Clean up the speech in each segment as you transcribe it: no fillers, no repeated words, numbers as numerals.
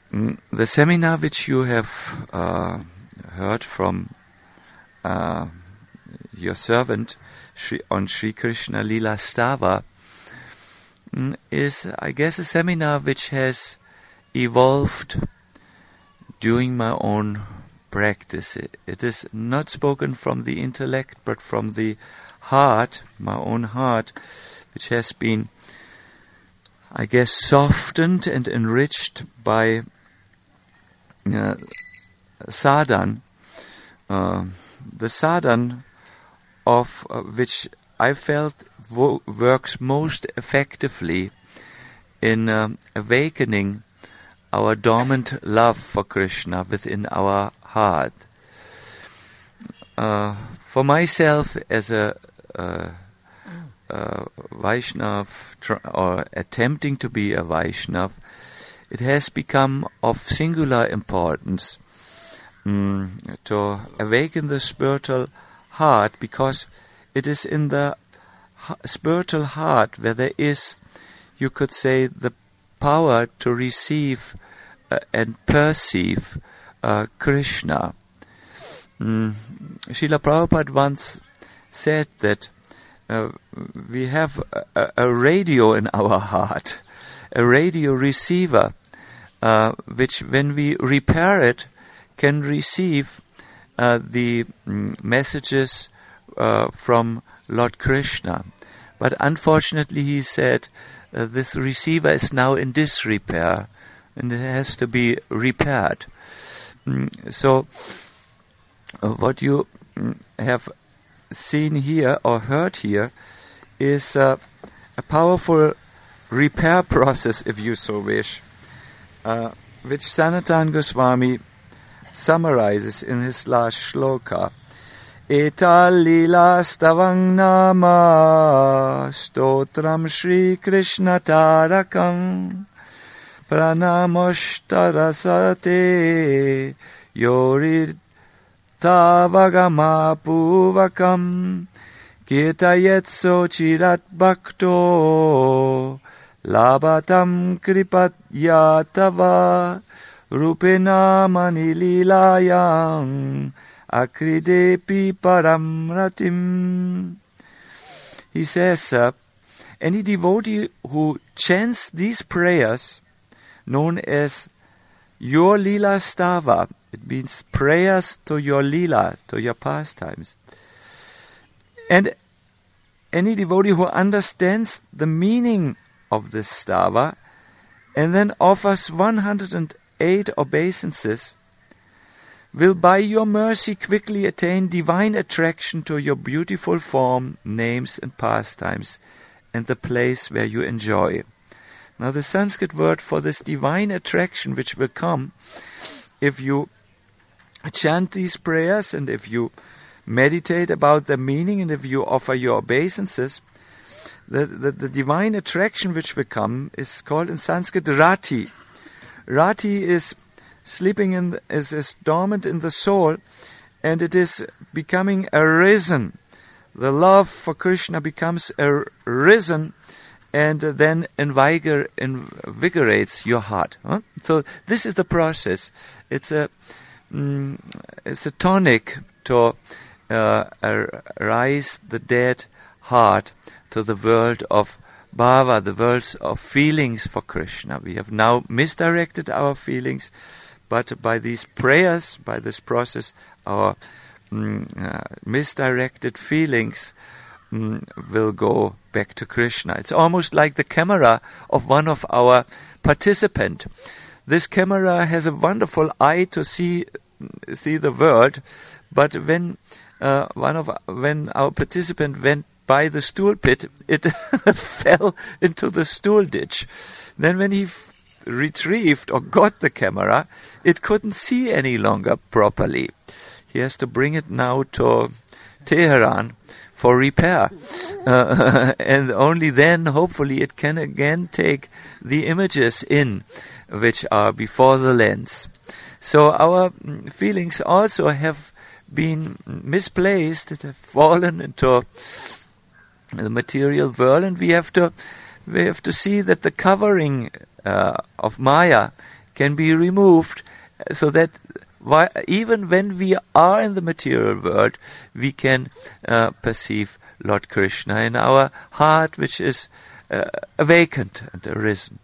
The seminar which you have heard from your servant on Sri Krishna Lila Stava is, I guess, a seminar which has evolved during my own practice. It is not spoken from the intellect, but from the heart, my own heart, which has been, I guess, softened and enriched by sadhan. The sadhan of which I felt works most effectively in awakening our dormant love for Krishna within our heart. For myself, as a Vaishnav, or attempting to be a Vaishnav, it has become of singular importance to awaken the spiritual heart, because it is in the spiritual heart where there is, you could say, the power to receive and perceive Krishna. Srila Prabhupada once said that we have a radio in our heart, a radio receiver, which when we repair it can receive the messages from Lord Krishna. But unfortunately, he said, this receiver is now in disrepair and it has to be repaired. So what you have seen here or heard here is a powerful repair process, if you so wish, which Sanatana Goswami summarizes in his last shloka. Eta lila stavang nama stotram Shri Krishna tarakam pranamoshtarasate yorid tavagama puvakam kirtayetso chirat bhakto labatam kripat yatava rupena manililayam akridepi paramratim. He says, any devotee who chants these prayers, known as your Lila Stava, it means prayers to your Lila, to your pastimes, and any devotee who understands the meaning of this Stava and then offers 108 obeisances, will by your mercy quickly attain divine attraction to your beautiful form, names and pastimes, and the place where you enjoy. Now the Sanskrit word for this divine attraction which will come if you chant these prayers and if you meditate about the meaning and if you offer your obeisances, the divine attraction which will come is called in Sanskrit rati. Rati is sleeping is dormant in the soul, and it is becoming arisen. The love for Krishna becomes arisen, and then invigorates your heart. Huh? So this is the process. It's a tonic to raise the dead heart to the world of bhava, the world of feelings for Krishna. We have now misdirected our feelings, but by these prayers, by this process, our misdirected feelings will go back to Krishna. It's almost like the camera of one of our participants. This camera has a wonderful eye to see the world, but when our participant went by the stool pit, it fell into the stool ditch. Then when he retrieved or got the camera, it couldn't see any longer properly. He has to bring it now to Tehran for repair. And only then, hopefully, it can again take the images in which are before the lens. So our feelings also have been misplaced, it have fallen into the material world, and we have to see that the covering of Maya can be removed, so that even when we are in the material world, we can perceive Lord Krishna in our heart, which is awakened and arisen.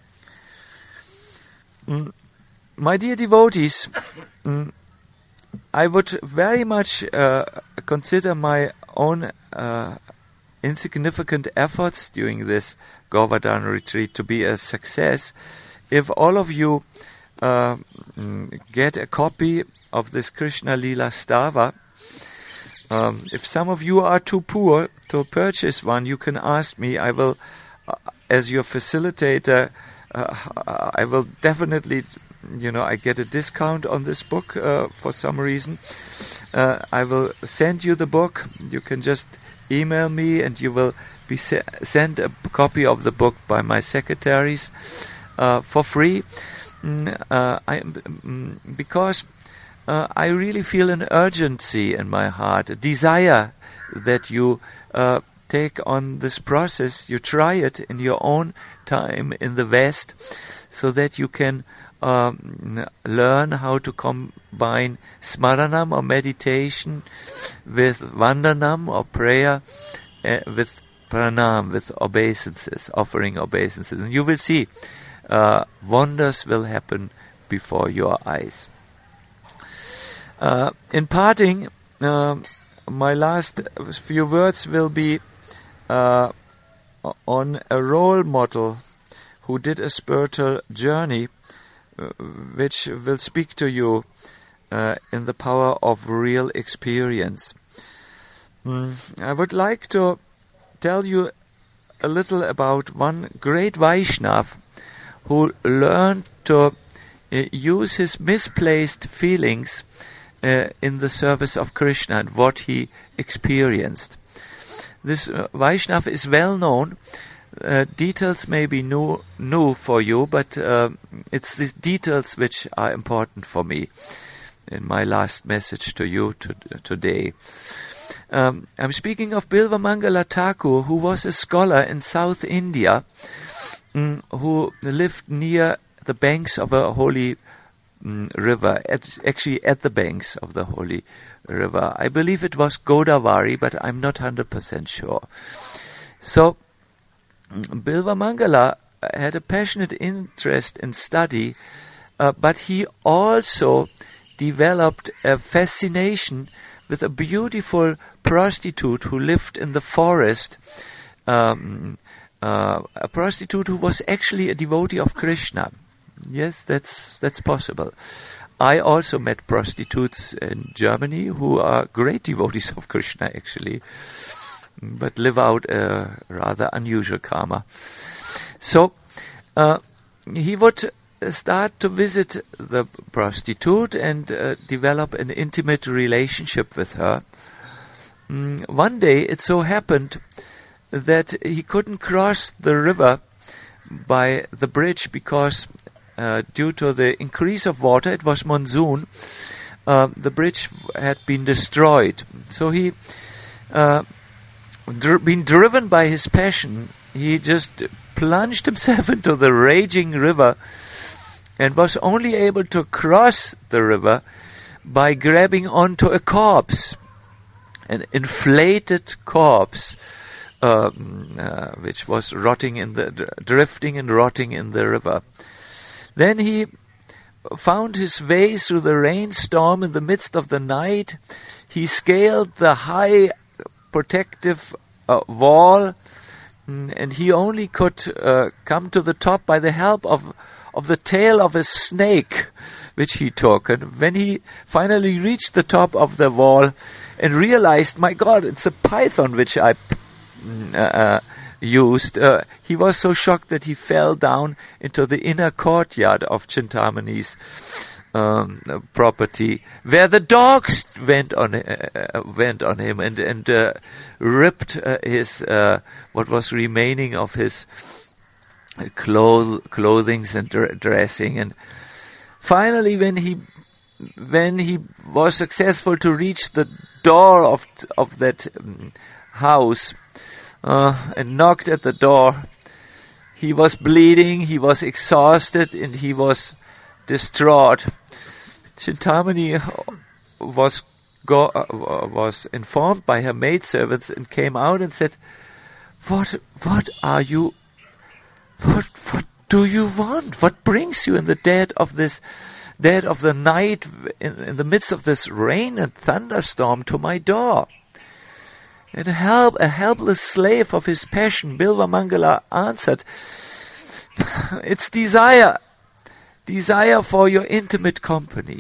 My dear devotees, I would very much consider my own insignificant efforts during this Govardhan retreat to be a success if all of you get a copy of this Krishna Lila Stava. If some of you are too poor to purchase one, you can ask me. I will, as your facilitator, I will definitely, I get a discount on this book for some reason. I will send you the book. You can just email me and you will be sent a copy of the book by my secretaries for free. Because I really feel an urgency in my heart, a desire that you take on this process, you try it in your own time in the West, so that you can learn how to combine smaranam or meditation with vandanam or prayer, with pranam, with obeisances, offering obeisances. And you will see wonders will happen before your eyes. In parting, my last few words will be on a role model who did a spiritual journey, which will speak to you in the power of real experience. I would like to tell you a little about one great Vaishnav who learned to use his misplaced feelings in the service of Krishna and what he experienced. This Vaishnav is well known. Details may be new for you, but it's these details which are important for me in my last message to you today. I'm speaking of Bilvamangala Thakur, who was a scholar in South India, who lived near the banks of a holy river, actually at the banks of the holy river. I believe it was Godavari, but I'm not 100% sure. So, Bilvamangala had a passionate interest in study, but he also developed a fascination with a beautiful prostitute who lived in the forest, a prostitute who was actually a devotee of Krishna. Yes, that's possible. I also met prostitutes in Germany who are great devotees of Krishna, actually, but live out a rather unusual karma. So he would start to visit the prostitute and develop an intimate relationship with her. One day it so happened that he couldn't cross the river by the bridge because due to the increase of water, it was monsoon, the bridge had been destroyed. So he, being driven by his passion, he just plunged himself into the raging river and was only able to cross the river by grabbing onto a corpse, an inflated corpse, which was drifting and rotting in the river. Then he found his way through the rainstorm in the midst of the night. He scaled the high protective wall, and he only could come to the top by the help of the tail of a snake, which he took. And when he finally reached the top of the wall and realized, my God, it's a python which I used, he was so shocked that he fell down into the inner courtyard of Chintamani's property, where the dogs went on him and ripped his what was remaining of his clothing and dressing. And finally, when he was successful to reach the door of that house and knocked at the door, he was bleeding, he was exhausted, and he was distraught. Chintamani was informed by her maidservants and came out and said, What are you? What do you want? What brings you in the dead of the night, in the midst of this rain and thunderstorm, to my door? And a helpless slave of his passion, Bilvamangala answered, It's desire for your intimate company.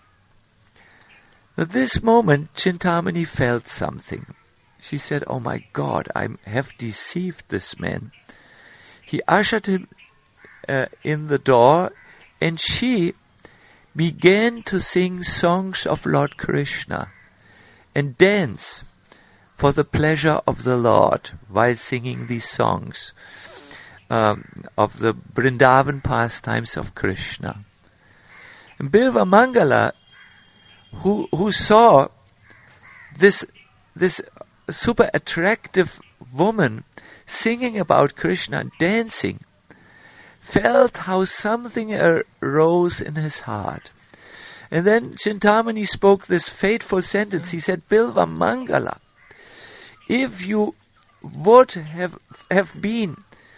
At this moment, Chintamani felt something. She said, Oh my God, I have deceived this man. He ushered him in the door, and she began to sing songs of Lord Krishna and dance for the pleasure of the Lord while singing these songs of the Vrindavan pastimes of Krishna. And Bilvamangala, who saw this super attractive woman singing about Krishna, dancing, felt how something arose in his heart. And then Chintamani spoke this fateful sentence. He said, Bilvamangala, if you would have been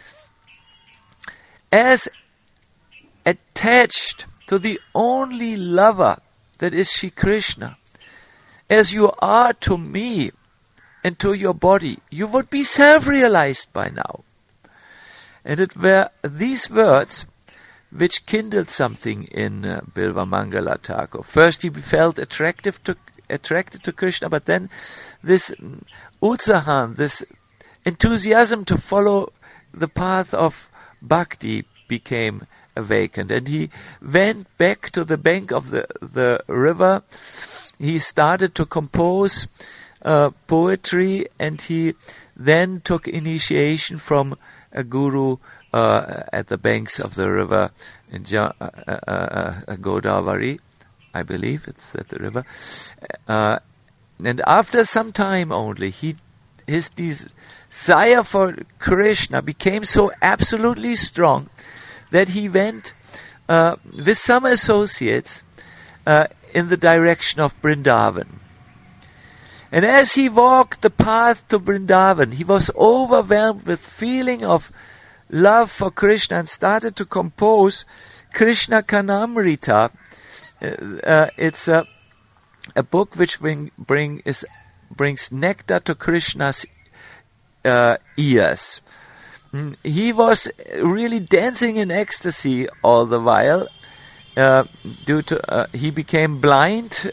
as attached to the only lover that is Shri Krishna as you are to me and to your body, you would be self-realized by now. And it were these words which kindled something in Bilvamangala Thakur. First he felt attracted to Krishna, but then this utsahan, this enthusiasm to follow the path of bhakti became awakened. And he went back to the bank of the river. He started to compose poetry, and he then took initiation from a guru at the banks of the river in Godavari, I believe it's at the river. And after some time only, his desire for Krishna became so absolutely strong that he went with some associates in the direction of Vrindavan. And as he walked the path to Vrindavan, he was overwhelmed with feeling of love for Krishna and started to compose Krishna Kanamrita. It's a book which brings nectar to Krishna's ears. He was really dancing in ecstasy all the while. Due to he became blind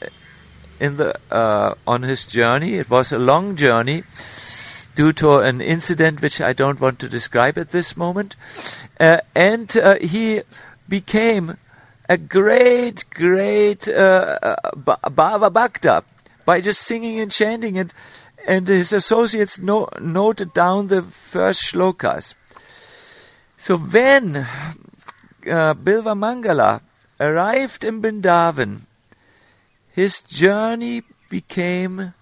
on his journey. It was a long journey due to an incident which I don't want to describe at this moment. And he became a great Bhava Bhakta by just singing and chanting, and his associates noted down the first shlokas. So when Bilvamangala arrived in Vrindavan, his journey became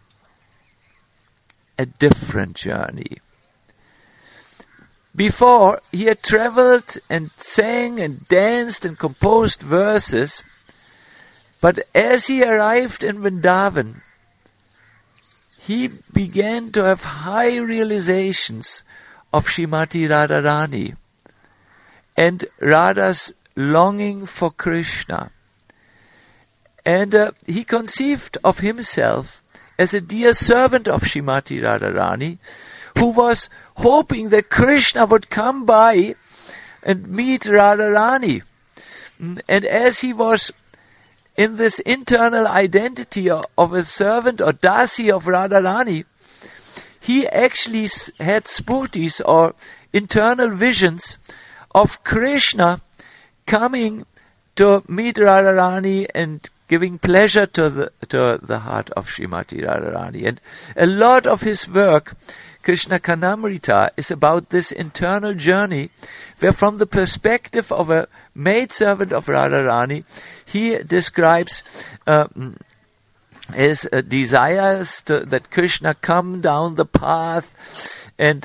a different journey. Before, he had traveled and sang and danced and composed verses, but as he arrived in Vrindavan, he began to have high realizations of Srimati Radharani and Radha's longing for Krishna. And he conceived of himself as a dear servant of Srimati Radharani, who was hoping that Krishna would come by and meet Radharani. And as he was in this internal identity of a servant or dasi of Radharani, he actually had spurtis or internal visions of Krishna coming to meet Radharani and giving pleasure to the heart of Srimati Radharani. And a lot of his work, Krishna Kanamrita, is about this internal journey, where from the perspective of a maidservant of Radharani, he describes his desires that Krishna come down the path, and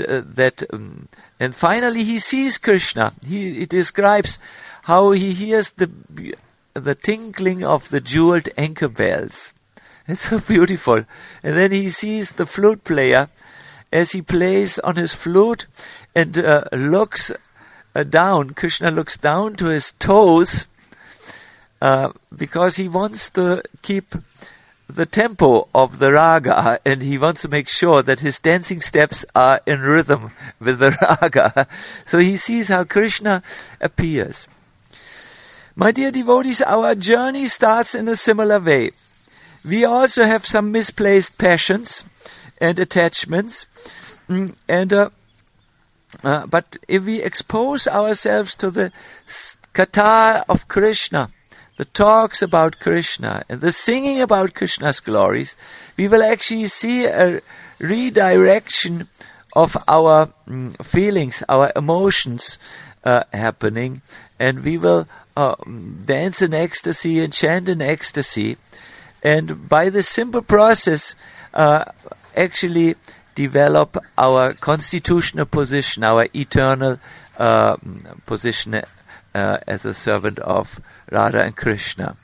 and finally he sees Krishna. He describes how he hears the the tinkling of the jeweled ankle bells. It's so beautiful. And then he sees the flute player as he plays on his flute and looks down. Krishna looks down to his toes because he wants to keep the tempo of the raga, and he wants to make sure that his dancing steps are in rhythm with the raga. So he sees how Krishna appears. My dear devotees, our journey starts in a similar way. We also have some misplaced passions and attachments, but if we expose ourselves to the katha of Krishna, the talks about Krishna and the singing about Krishna's glories, we will actually see a redirection of our feelings, our emotions happening, and we will dance in ecstasy and chant in ecstasy, and by this simple process actually develop our constitutional position, our eternal position as a servant of Radha and Krishna.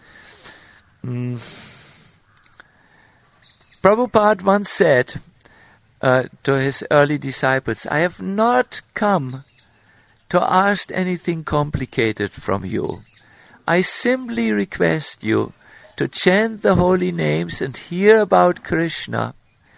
Prabhupada once said to his early disciples, I have not come to ask anything complicated from you. I simply request you to chant the holy names and hear about Krishna.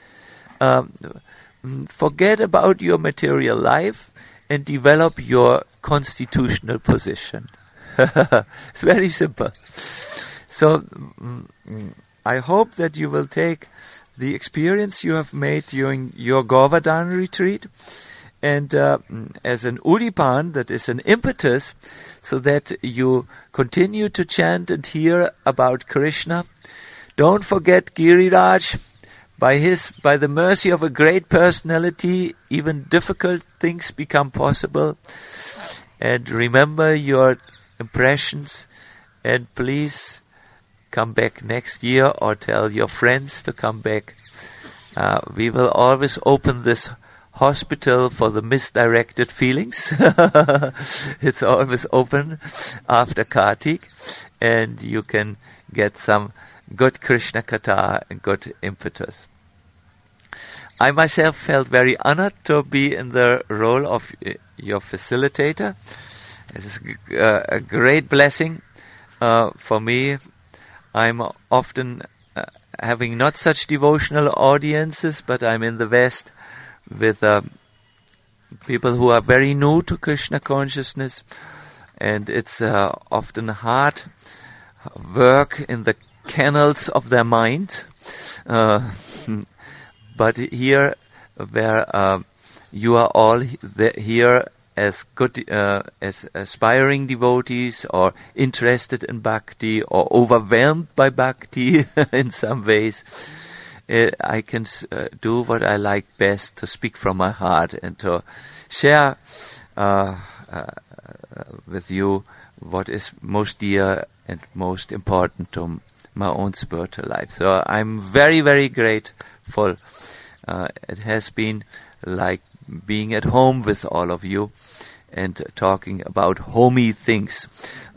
Forget about your material life and develop your constitutional position. It's very simple. So I hope that you will take the experience you have made during your Govardhan retreat and as an udipan, that is an impetus, so that you continue to chant and hear about Krishna. Don't forget Giriraj. By the mercy of a great personality, even difficult things become possible. And remember your impressions, and please come back next year or tell your friends to come back. We will always open this hospital for the misdirected feelings. It's always open after Kartik, and you can get some good Krishna Katha and good impetus. I myself felt very honored to be in the role of your facilitator. This is a great blessing for me. I'm often having not such devotional audiences, but I'm in the West with people who are very new to Krishna consciousness, and it's often hard work in the canals of their mind. But here, where you are all here as good, as aspiring devotees, or interested in bhakti, or overwhelmed by bhakti in some ways, I can do what I like best, to speak from my heart and to share with you what is most dear and most important to my own spiritual life. So I'm very, very grateful. It has been like being at home with all of you and talking about homey things.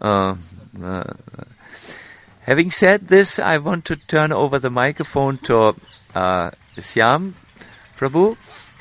Having said this, I want to turn over the microphone to Shyam Prabhu.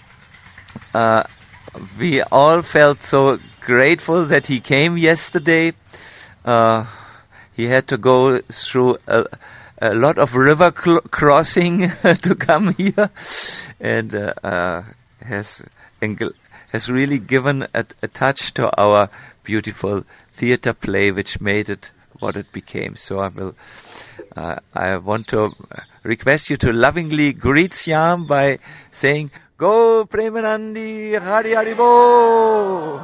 We all felt so grateful that he came yesterday. He had to go through a lot of river crossing to come here, and has really given a touch to our beautiful theater play, which made it what it became. So I want to request you to lovingly greet Shyam by saying, "Go Premanandi, Hari Hari Bo."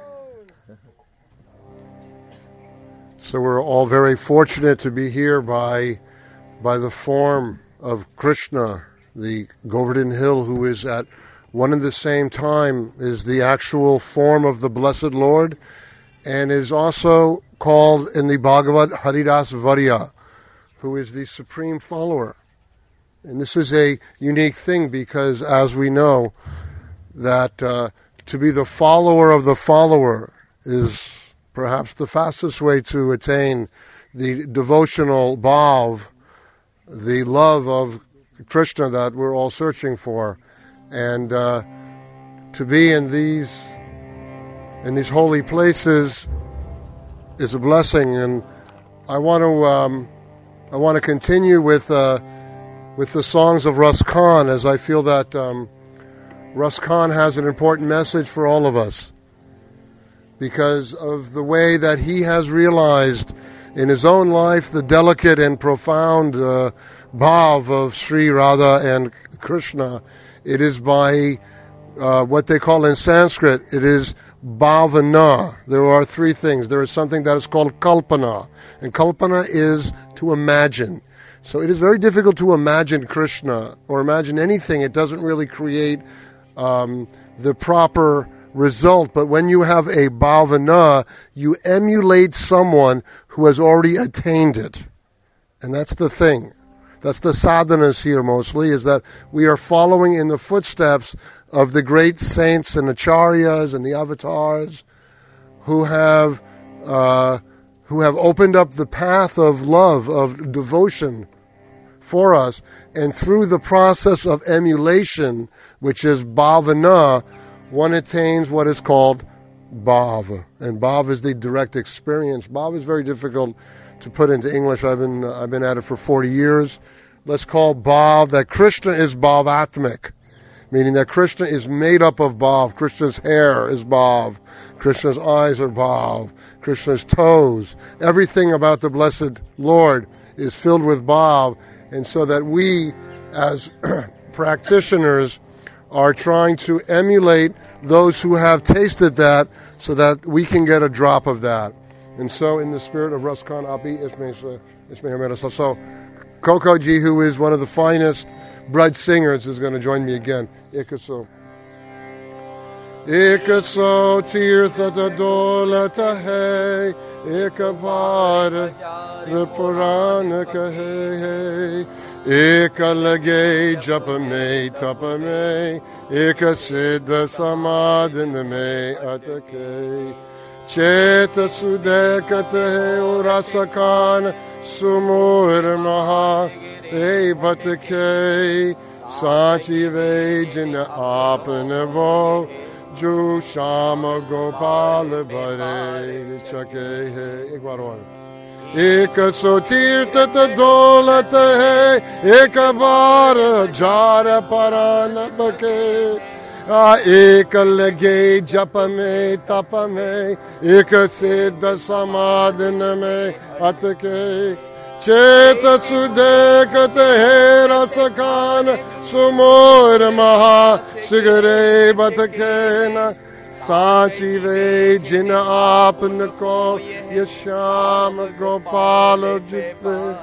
So we're all very fortunate to be here by the form of Krishna, the Govardhan Hill, who is at one and the same time is the actual form of the Blessed Lord, and is also called in the Bhagavad Haridas Varya, who is the supreme follower. And this is a unique thing because, as we know, that to be the follower of the follower is perhaps the fastest way to attain the devotional bhav, the love of Krishna that we're all searching for. And to be in these holy places is a blessing. And I want to continue with the songs of Russ Khan, as I feel that Russ Khan has an important message for all of us, because of the way that he has realized in his own life the delicate and profound bhav of Sri Radha and Krishna. It is by what they call in Sanskrit, it is bhavana. There are three things. There is something that is called kalpana, and kalpana is to imagine. So it is very difficult to imagine Krishna or imagine anything. It doesn't really create the proper result. But when you have a bhavana, you emulate someone who has already attained it. And that's the thing. That's the sadhanas here mostly, is that we are following in the footsteps of the great saints and acharyas and the avatars who have opened up the path of love, of devotion for us. And through the process of emulation, which is bhavana, one attains what is called bhav. And bhav is the direct experience. Bhav is very difficult to put into English. I've been at it for 40 years. Let's call bhav that Krishna is bhavatmik, meaning that Krishna is made up of bhav. Krishna's hair is bhav. Krishna's eyes are bhav. Krishna's toes. Everything about the blessed Lord is filled with bhav. And so that we, as practitioners, are trying to emulate those who have tasted that so that we can get a drop of that. And so in the spirit of Russ Khan Api, so Coco Ji, who is one of the finest Braj singers, is going to join me again. Ikaso tirtha dolata hai, ekabhar purana kahe, eka lage japa me tapa me, eka siddha samadhana me atake. Cheta sudekate urasakan sumur maha e batake sanchi vejina apanavo ju shama gopala bare chake he ek baar aur ek sotirta dolata hai ek baar jar parana bake ek lage japa me tapa me ek siddha samadhana me atake cheta sudekate hera sakan sumor maha sigare batakena sanchi ve jin apna ko yasham gopala jippe.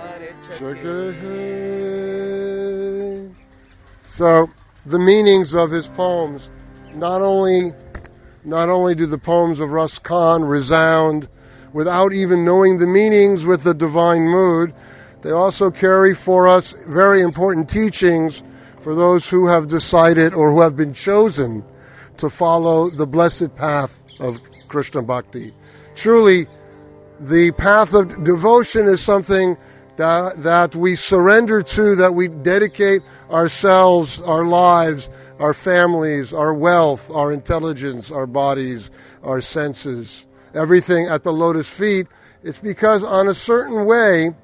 So the meanings of his poems, not only do the poems of Russ Khan resound without even knowing the meanings with the divine mood, they also carry for us very important teachings for those who have decided or who have been chosen to follow the blessed path of Krishna Bhakti. Truly, the path of devotion is something that we surrender to, that we dedicate ourselves, our lives, our families, our wealth, our intelligence, our bodies, our senses, everything at the lotus feet. It's because in a certain way,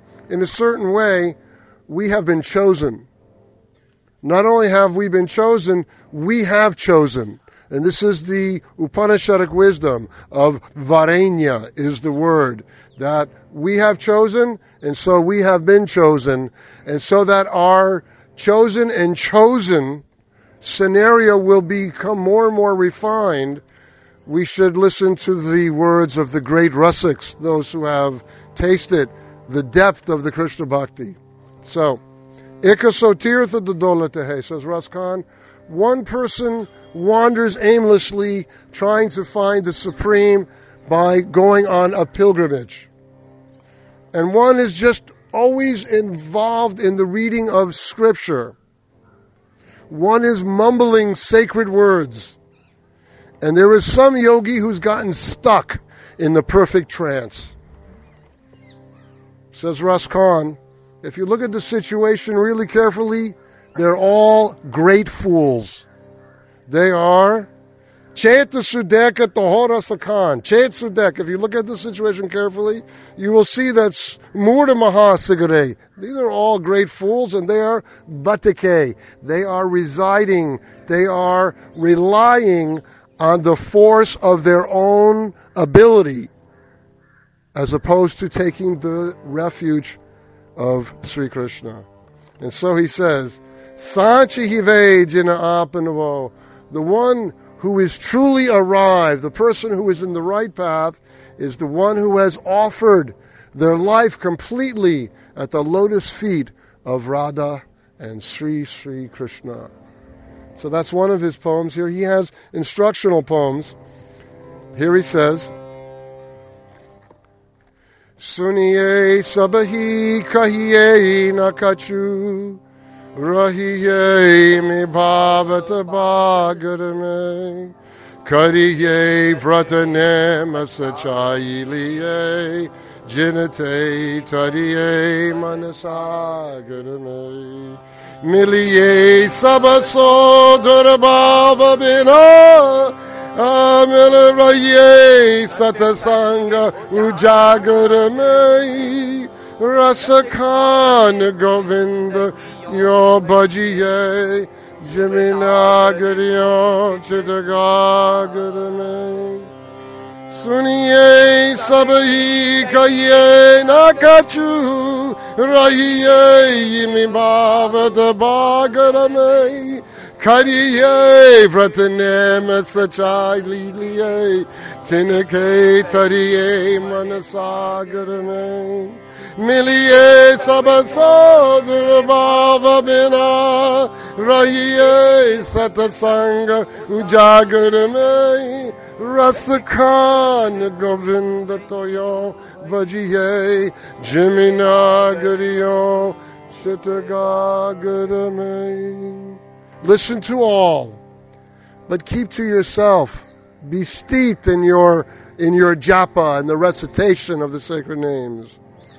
we have been chosen. Not only have we been chosen, we have chosen. And this is the Upanishadic wisdom of Varenya is the word, that we have chosen, and so we have been chosen, and so that our chosen and chosen scenario will become more and more refined, we should listen to the words of the great Rasiks, those who have tasted the depth of the Krishna Bhakti. So, Ikasotirtha Dadolatahe, says Russ Khan, one person wanders aimlessly trying to find the Supreme by going on a pilgrimage. And one is just always involved in the reading of Scripture. One is mumbling sacred words. And there is some yogi who's gotten stuck in the perfect trance. Says Ras Khan, if you look at the situation really carefully, they're all great fools. They are Chet Sudek at the Horasakan. Chet Sudek. If you look at the situation carefully, you will see that's Murda Maha Sigare. These are all great fools, and they are Batike. They are residing, they are relying on the force of their own ability, as opposed to taking the refuge of Sri Krishna. And so he says, Sanchi Hive Jina Apanavo, the one who is truly arrived, the person who is in the right path, is the one who has offered their life completely at the lotus feet of Radha and Sri Krishna. So that's one of his poems here. He has instructional poems. Here he says, Suniye sabahi kahiye nakachu Rahiye me bhavata bhagarame Kariye vratane masachayiliye Jinate tariye manasagarame Miliye sabaso durabhava bina Amila raye satasanga ujagarame Rasakan Govinda Yo Bhajiye Jiminagariyo Chitagagarame Suniye Sabahi Kaye Nakachu Rahiye Yimibhavada Bhagarame Kariye Vratane Masachai Liliye Tinake Tariye Manasagarame Miliye Sabasodra Bhava Bina Rahiye Satasanga Ujagarame Rasakan Govinda Toyo Bhajiye Jiminagariyo Chittagagarame. Listen to all, but keep to yourself. Be steeped in your japa and the recitation of the sacred names.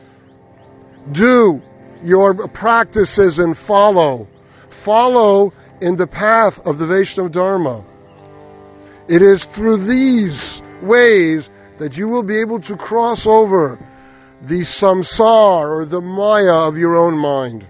Do your practices and follow in the path of the Vaishnava Dharma. It is through these ways that you will be able to cross over the samsara or the maya of your own mind.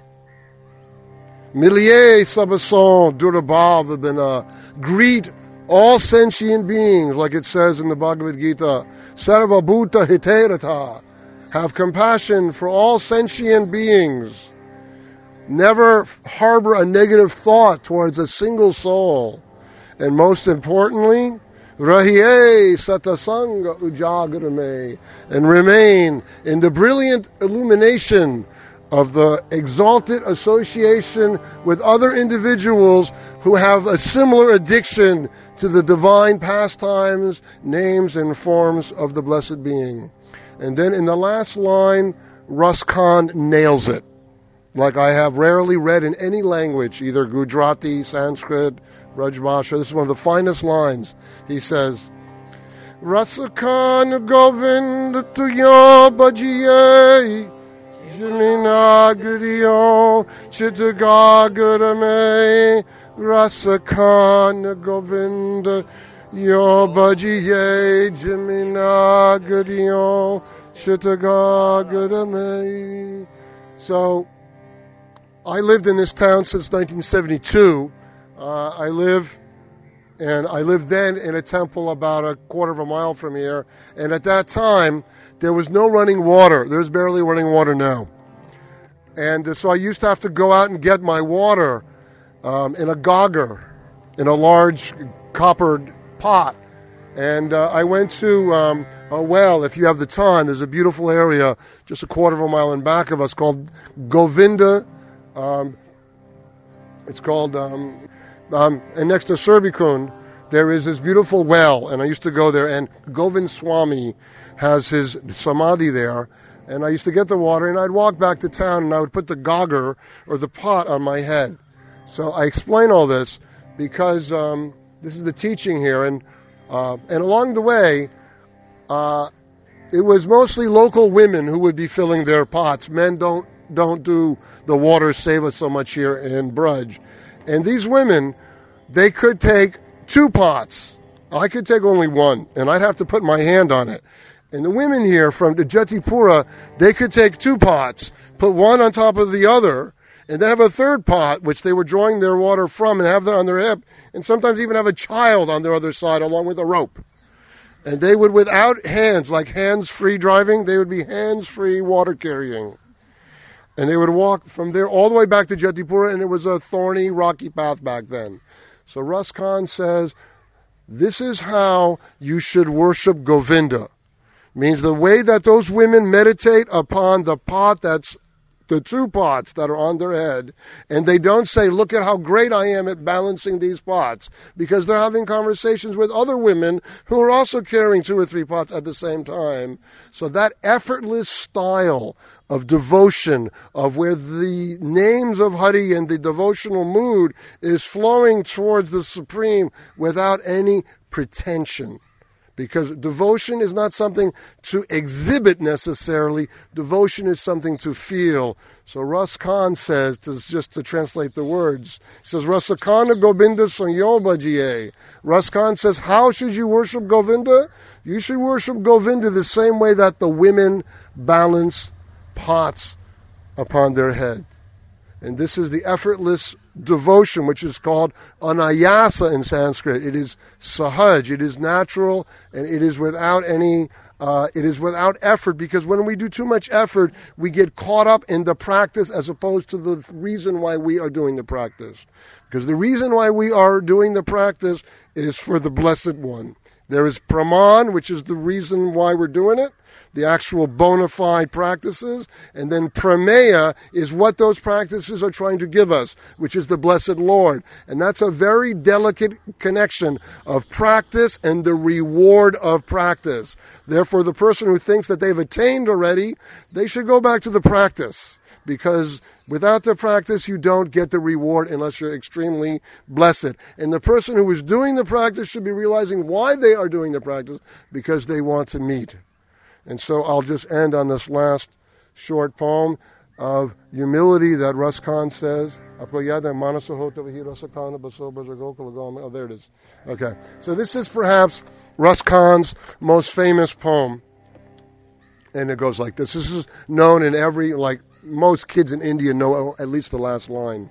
Miliye sabason durabhava bina. Greet all sentient beings, like it says in the Bhagavad Gita. Sarva bhuta hiterata. Have compassion for all sentient beings. Never harbor a negative thought towards a single soul. And most importantly, Rahiye satasanga ujagarame, and remain in the brilliant illumination of the exalted association with other individuals who have a similar addiction to the divine pastimes, names, and forms of the blessed being. And then in the last line, Ras Khan nails it, like I have rarely read in any language, either Gujarati, Sanskrit, Brajbhasha. This is one of the finest lines. He says, Rasa Khan Govinda Tuyo Bhajiye Jiminagariyo Chittagagarame Rasa Khan Govinda Yo Bhajiye Jiminagariyo Chittagagarame. So, I lived in this town since 1972. I lived then in a temple about a quarter of a mile from here. And at that time, there was no running water. There's barely running water now. And so I used to have to go out and get my water in a gogger, in a large coppered pot. And I went to a well, if you have the time. There's a beautiful area just a quarter of a mile in back of us called Govinda. It's called, and next to Surbikund, there is this beautiful well, and I used to go there, and Govind Swami has his samadhi there, and I used to get the water, and I'd walk back to town, and I would put the gogger, or the pot, on my head. So I explain all this because this is the teaching here, and along the way, it was mostly local women who would be filling their pots. Men don't do the water save us so much here in Brudge. And these women, they could take 2 pots. I could take only 1, and I'd have to put my hand on it. And the women here from the Jetipura, they could take 2 pots, put one on top of the other, and then have a 3rd pot, which they were drawing their water from, and have that on their hip, and sometimes even have a child on their other side along with a rope. And they would, without hands, like hands-free driving, they would be hands-free water carrying. And they would walk from there all the way back to Jetipura, and it was a thorny, rocky path back then. So Russ Khan says, this is how you should worship Govinda. Means the way that those women meditate upon the pot that's the 2 pots that are on their head, and they don't say, look at how great I am at balancing these pots, because they're having conversations with other women who are also carrying 2 or 3 pots at the same time. So that effortless style of devotion, of where the names of Hari and the devotional mood is flowing towards the Supreme without any pretension. Because devotion is not something to exhibit necessarily. Devotion is something to feel. So Russ Khan says, just to translate the words, he says, Rasakana Govinda Sanyobajiye. Russ Khan says, how should you worship Govinda? You should worship Govinda the same way that the women balance pots upon their head. And this is the effortless devotion, which is called anayasa in Sanskrit. It is sahaj, it is natural, and it is without any, it is without effort, because when we do too much effort, we get caught up in the practice as opposed to the reason why we are doing the practice. Because the reason why we are doing the practice is for the Blessed One. There is praman, which is the reason why we're doing it, the actual bona fide practices, and then prameya is what those practices are trying to give us, which is the Blessed Lord. And that's a very delicate connection of practice and the reward of practice. Therefore, the person who thinks that they've attained already, they should go back to the practice, because without the practice, you don't get the reward unless you're extremely blessed. And the person who is doing the practice should be realizing why they are doing the practice, because they want to meet. And so I'll just end on this last short poem of humility that Russ Khan says. Oh, there it is. Okay. So this is perhaps Russ Khan's most famous poem. And it goes like this. This is known in most kids in India know at least the last line.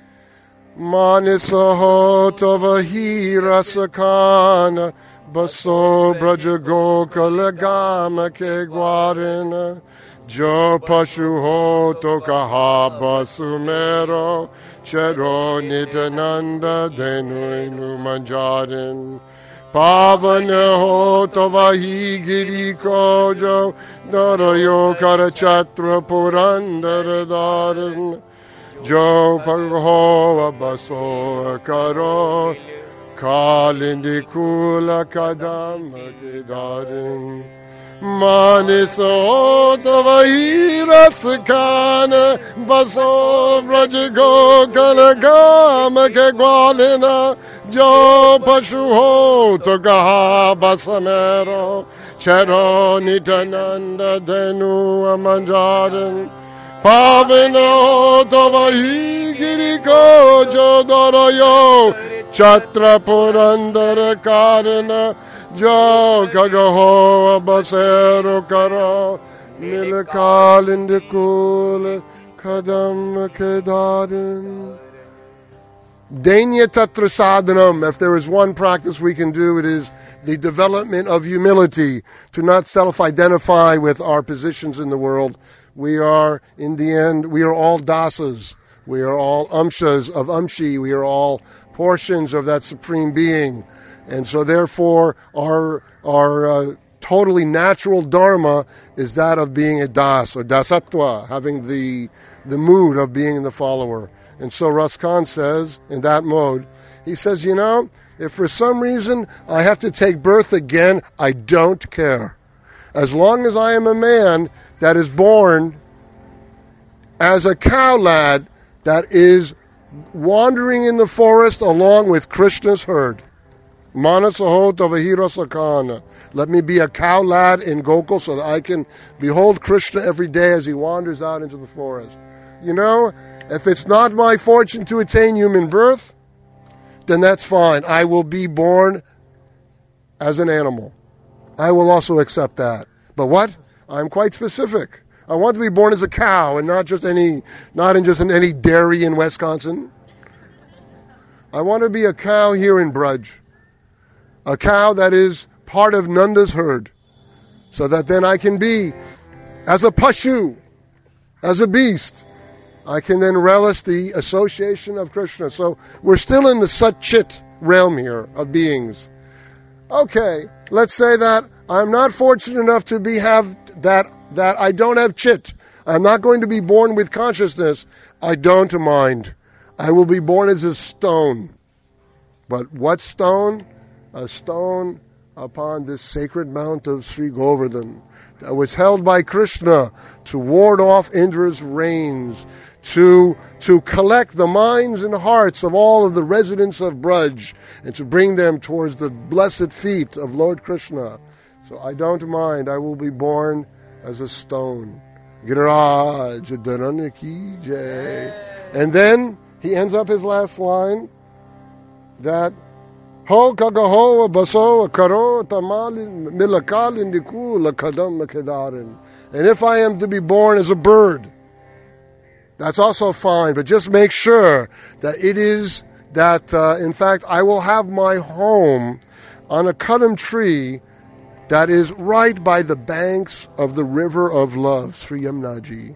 Manisaho tavahi rasakana baso braja gokala gama ke gwarina jo pashu ho to kaha basumero chero nitananda denu manjarin pavana ho tavahi giri kojo darayo karachatra purandara daran Jo Pagho Baso Karo Kalindi Kula Kadam Kidarin Maniso Tavahira Sakana Baso Brajago Kalagama Kegwalina Jo Pashuho Togaha Basamero Chero Nitananda Denu Amanjarin Pavino Tavahi Giriko Jodoroyo Chatra Purandara Karana Jo Kagaho Abasero Karo Nilakal Indikul Kadam Kedarin. Dainya Tatra Sadhanam. If there is one practice we can do, it is the development of humility, to not self-identify with our positions in the world. We are, in the end, we are all dasas. We are all amshas of Amshi. We are all portions of that Supreme Being. And so therefore, our totally natural dharma is that of being a das, or dasatva, having the mood of being the follower. And so Russ Khan says, in that mode, he says, if for some reason I have to take birth again, I don't care. As long as I am a man that is born as a cow lad that is wandering in the forest along with Krishna's herd. Manasaho Tavahira Sakana. Let me be a cow lad in Gokul so that I can behold Krishna every day as he wanders out into the forest. You know, if it's not my fortune to attain human birth, then that's fine. I will be born as an animal. I will also accept that. But what? I'm quite specific. I want to be born as a cow and not in any dairy in Wisconsin. I want to be a cow here in Brudge. A cow that is part of Nanda's herd. So that then I can be, as a pashu, as a beast, I can then relish the association of Krishna. So we're still in the Sat-Chit realm here of beings. Okay, let's say that I'm not fortunate enough to have that I don't have chit. I'm not going to be born with consciousness. I don't mind. I will be born as a stone. But what stone? A stone upon this sacred mount of Sri Govardhan that was held by Krishna to ward off Indra's rains, to collect the minds and hearts of all of the residents of Braj and to bring them towards the blessed feet of Lord Krishna. So I don't mind. I will be born as a stone. Giraj Dharana ki jai. And then he ends up his last line that Ho kagaho baso karo tamal milakal indiku lakadam kedarin. And if I am to be born as a bird, that's also fine, but just make sure that it is that, in fact, I will have my home on a kadam tree that is right by the banks of the river of love, Sri Yamnaji.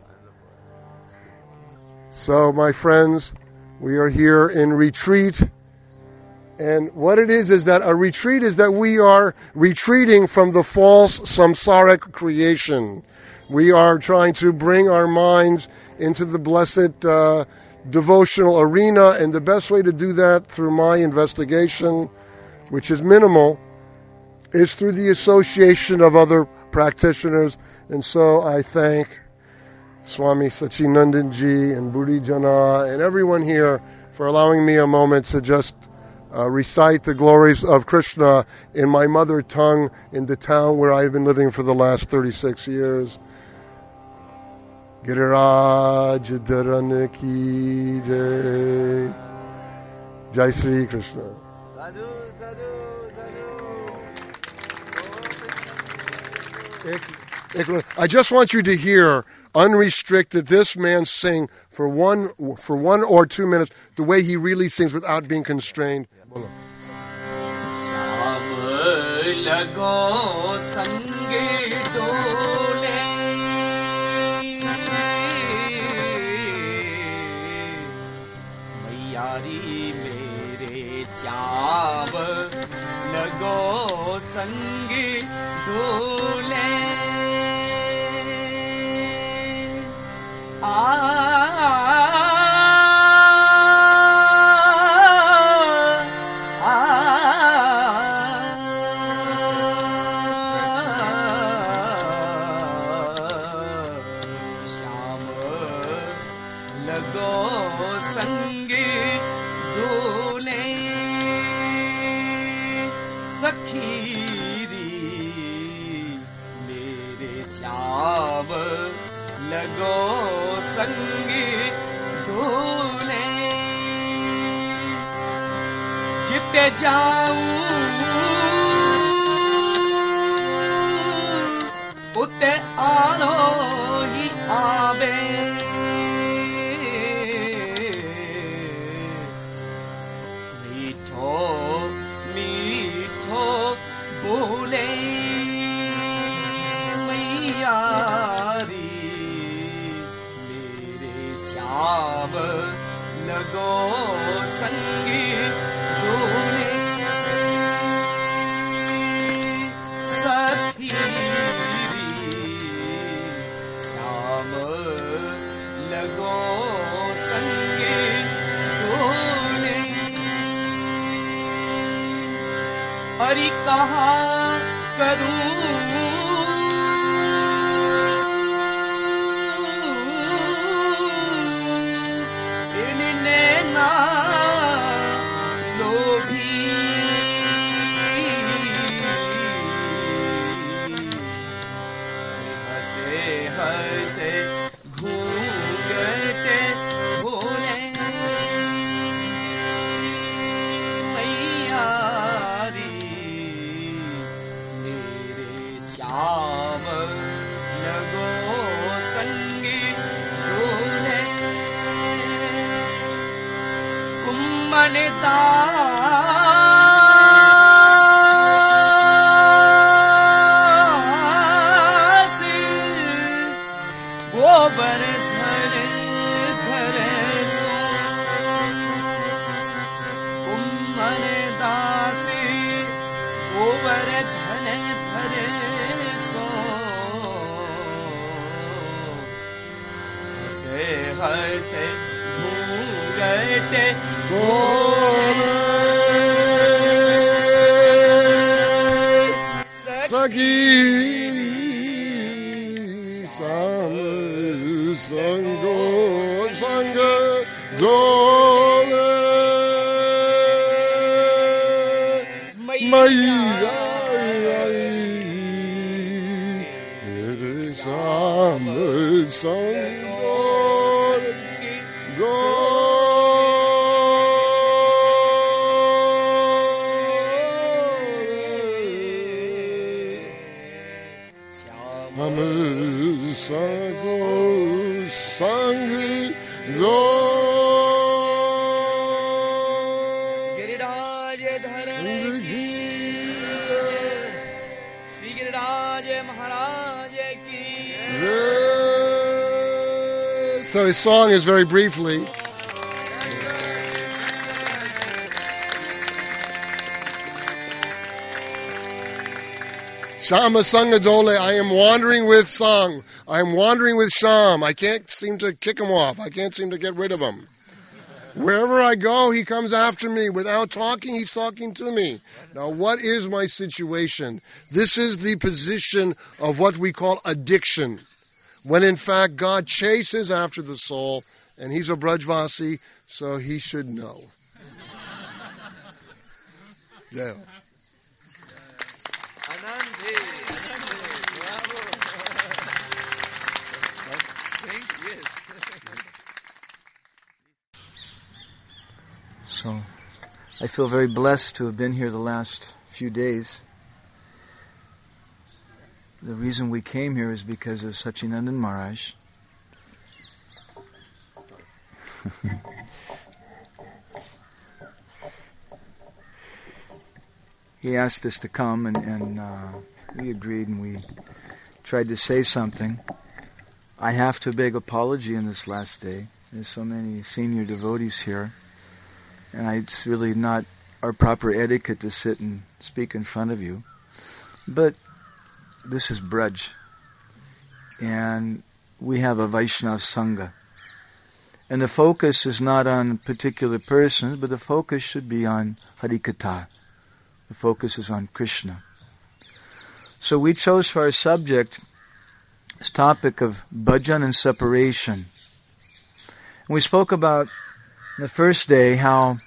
So, my friends, we are here in retreat. And what it is that a retreat is that we are retreating from the false samsaric creation. We are trying to bring our minds into the blessed devotional arena, and the best way to do that through my investigation, which is minimal, is through the association of other practitioners. And so I thank Swami Sachinandanji and Budi Jana and everyone here for allowing me a moment to just recite the glories of Krishna in my mother tongue in the town where I've been living for the last 36 years. Giriraj Dharana ki jai. Jai Sri Krishna. Sadhu, sadhu, sadhu. I just want you to hear unrestricted this man sing for one or 2 minutes the way he really sings without being constrained. उते आलो ही आवे मीठो मीठो बोले मैयारी मेरे श्याम लगो संगी बोले हरि कहा करूं इनने ना लोभी So his song is very briefly. Shama Sangadole, I am wandering with Sang. I am wandering with Sham. I can't seem to kick him off. I can't seem to get rid of him. Wherever I go, he comes after me. Without talking, he's talking to me. Now, what is my situation? This is the position of what we call addiction. When in fact, God chases after the soul, and he's a Brajvasi, so he should know. Yeah. So, I feel very blessed to have been here the last few days. The reason we came here is because of Sachinandan Maharaj. He asked us to come, and we agreed, and we tried to say something. I have to beg apology in this last day. There's so many senior devotees here, and it's really not our proper etiquette to sit and speak in front of you. But this is Braj, and we have a Vaishnava Sangha. And the focus is not on particular persons, but the focus should be on Harikatha. The focus is on Krishna. So we chose for our subject this topic of bhajan and separation. And we spoke about the first day how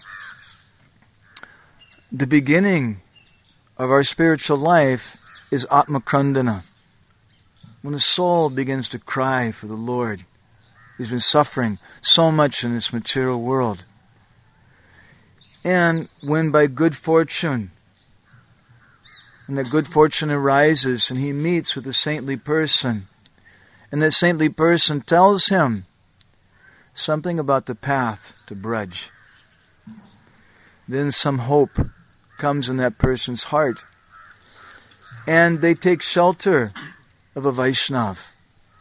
the beginning of our spiritual life is Atma Krandana. When the soul begins to cry for the Lord, he's been suffering so much in this material world. And when by good fortune, and that good fortune arises and he meets with a saintly person, and that saintly person tells him something about the path to Braj, then some hope comes in that person's heart, and they take shelter of a Vaishnav.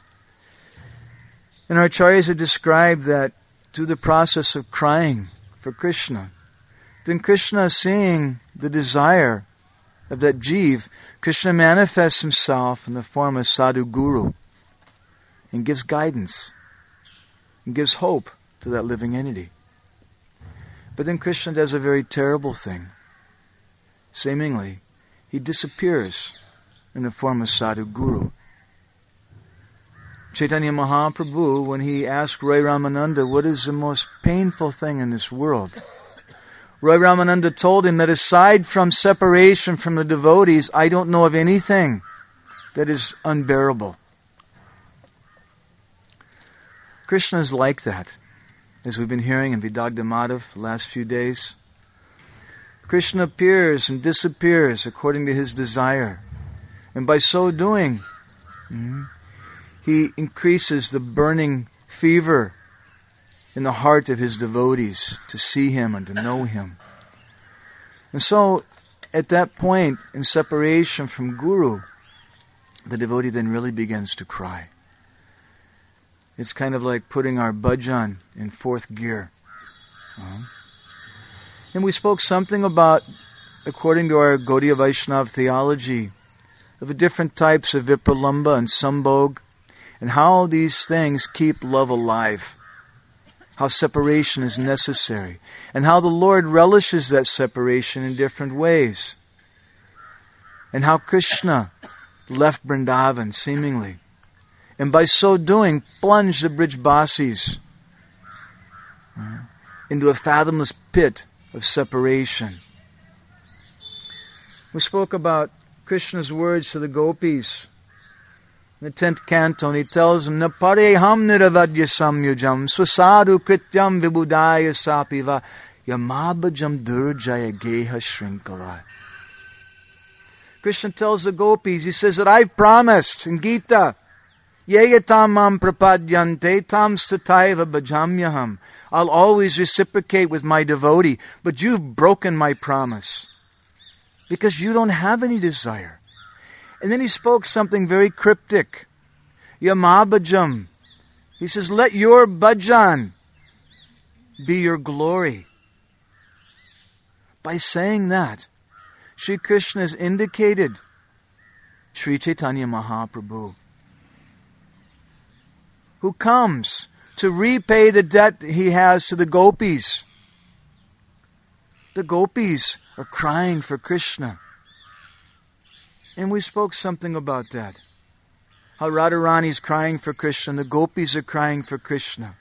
And our acharyas have described that through the process of crying for Krishna, then Krishna, seeing the desire of that jiv, Krishna manifests himself in the form of Sadhu Guru and gives guidance and gives hope to that living entity. But then Krishna does a very terrible thing. Seemingly, he disappears in the form of Sadhu Guru. Chaitanya Mahaprabhu, when he asked Roy Ramananda, what is the most painful thing in this world? Roy Ramananda told him that aside from separation from the devotees, I don't know of anything that is unbearable. Krishna is like that, as we've been hearing in Vidagdha Madhav the last few days. Krishna appears and disappears according to his desire. And by so doing, he increases the burning fever in the heart of his devotees to see him and to know him. And so, at that point, in separation from Guru, the devotee then really begins to cry. It's kind of like putting our bhajan in fourth gear. And we spoke something about, according to our Gaudiya Vaishnava theology, of the different types of Vipralambha and Sambhog, and how these things keep love alive, how separation is necessary, and how the Lord relishes that separation in different ways, and how Krishna left Vrindavan, seemingly, and by so doing plunged the Brijbasis into a fathomless pit of separation. We spoke about Krishna's words to the gopis. In the 10th canto, and he tells them, Napareham niravadya samyujam swasadu krityam vibudaya sapiva yamabhajam durjaya geha shrinkala. Krishna tells the gopis, he says that I've promised in Gita, Yeyatam mam prapadyante tam stataiva bhajamyaham. I'll always reciprocate with my devotee, but you've broken my promise because you don't have any desire. And then he spoke something very cryptic. Yamabhajam. He says, let your bhajan be your glory. By saying that, Sri Krishna has indicated Sri Chaitanya Mahaprabhu, who comes to repay the debt he has to the gopis. The gopis are crying for Krishna. And we spoke something about that. How Radharani is crying for Krishna, and the gopis are crying for Krishna.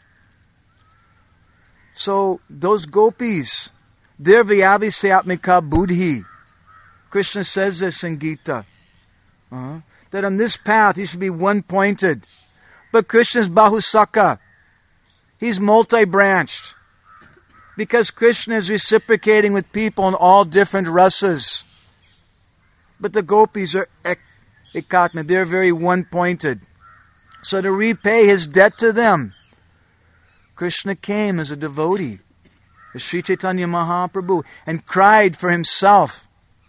So those gopis, they're vyavisayatmika buddhi. Krishna says this in Gita. That on this path he should be one-pointed. But Krishna's bahusaka. He's multi-branched. Because Krishna is reciprocating with people in all different rasas. But the gopis are ekatma. They're very one-pointed. So to repay his debt to them, Krishna came as a devotee, as Sri Chaitanya Mahaprabhu, and cried for himself.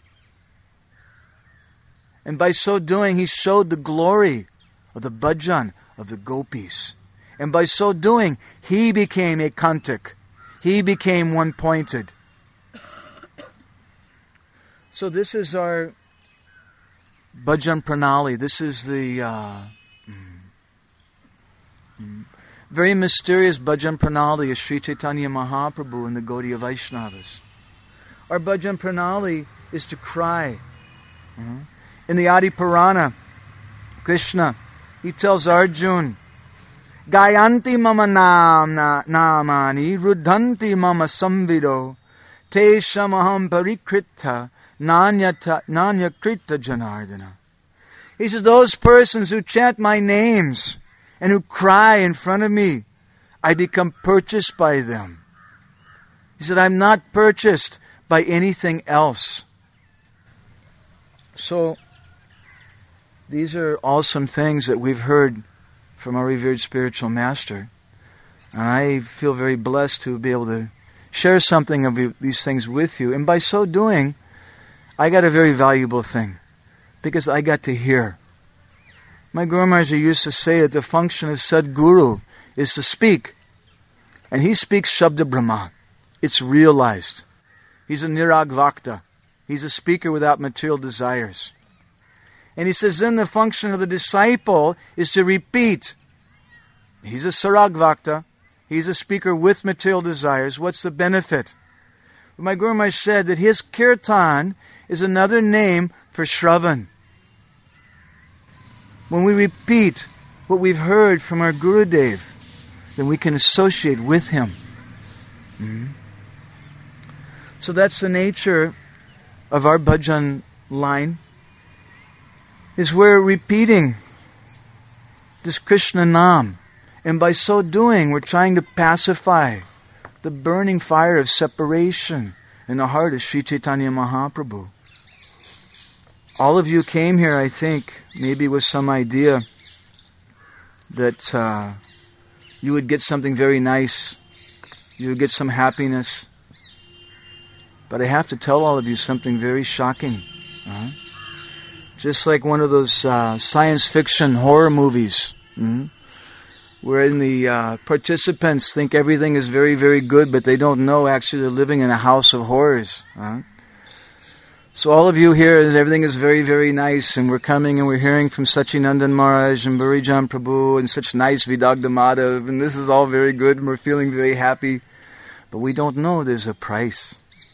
And by so doing, he showed the glory of the bhajan of the gopis. And by so doing, he became a kantak. He became one-pointed. So this is our bhajan pranali. This is the very mysterious bhajan pranali of Sri Chaitanya Mahaprabhu and the Gaudiya Vaishnavas. Our bhajan pranali is to cry. In the Adi Purana, Krishna, he tells Arjuna, Gayanti mama namani rudhanti mama samvido te shamaham parikrita nanya krita janardana. He says, those persons who chant my names and who cry in front of me, I become purchased by them. He said, I'm not purchased by anything else. So, these are awesome things that we've heard from our revered spiritual master. And I feel very blessed to be able to share something of these things with you. And by so doing, I got a very valuable thing. Because I got to hear. My Guru Maharaj used to say that the function of Sadguru is to speak. And he speaks Shabda Brahma. It's realized. He's a Niragvakta. He's a speaker without material desires. And he says, then the function of the disciple is to repeat. He's a Saragvakta. He's a speaker with material desires. What's the benefit? My Guru Maharaj said that his kirtan is another name for Shravan. When we repeat what we've heard from our Gurudev, then we can associate with him. So that's the nature of our bhajan line. Is we're repeating this Krishna Nam. And by so doing, we're trying to pacify the burning fire of separation in the heart of Sri Chaitanya Mahaprabhu. All of you came here, I think, maybe with some idea that you would get something very nice you'll get some happiness. But I have to tell all of you something very shocking. Just like one of those science fiction horror movies, wherein the participants think everything is very, very good, but they don't know actually they're living in a house of horrors. So all of you here, everything is very, very nice, and we're coming and we're hearing from Sachinandan Maharaj and Burijan Prabhu and such nice Vidagdha Madhav, and this is all very good, and we're feeling very happy. But we don't know there's a price.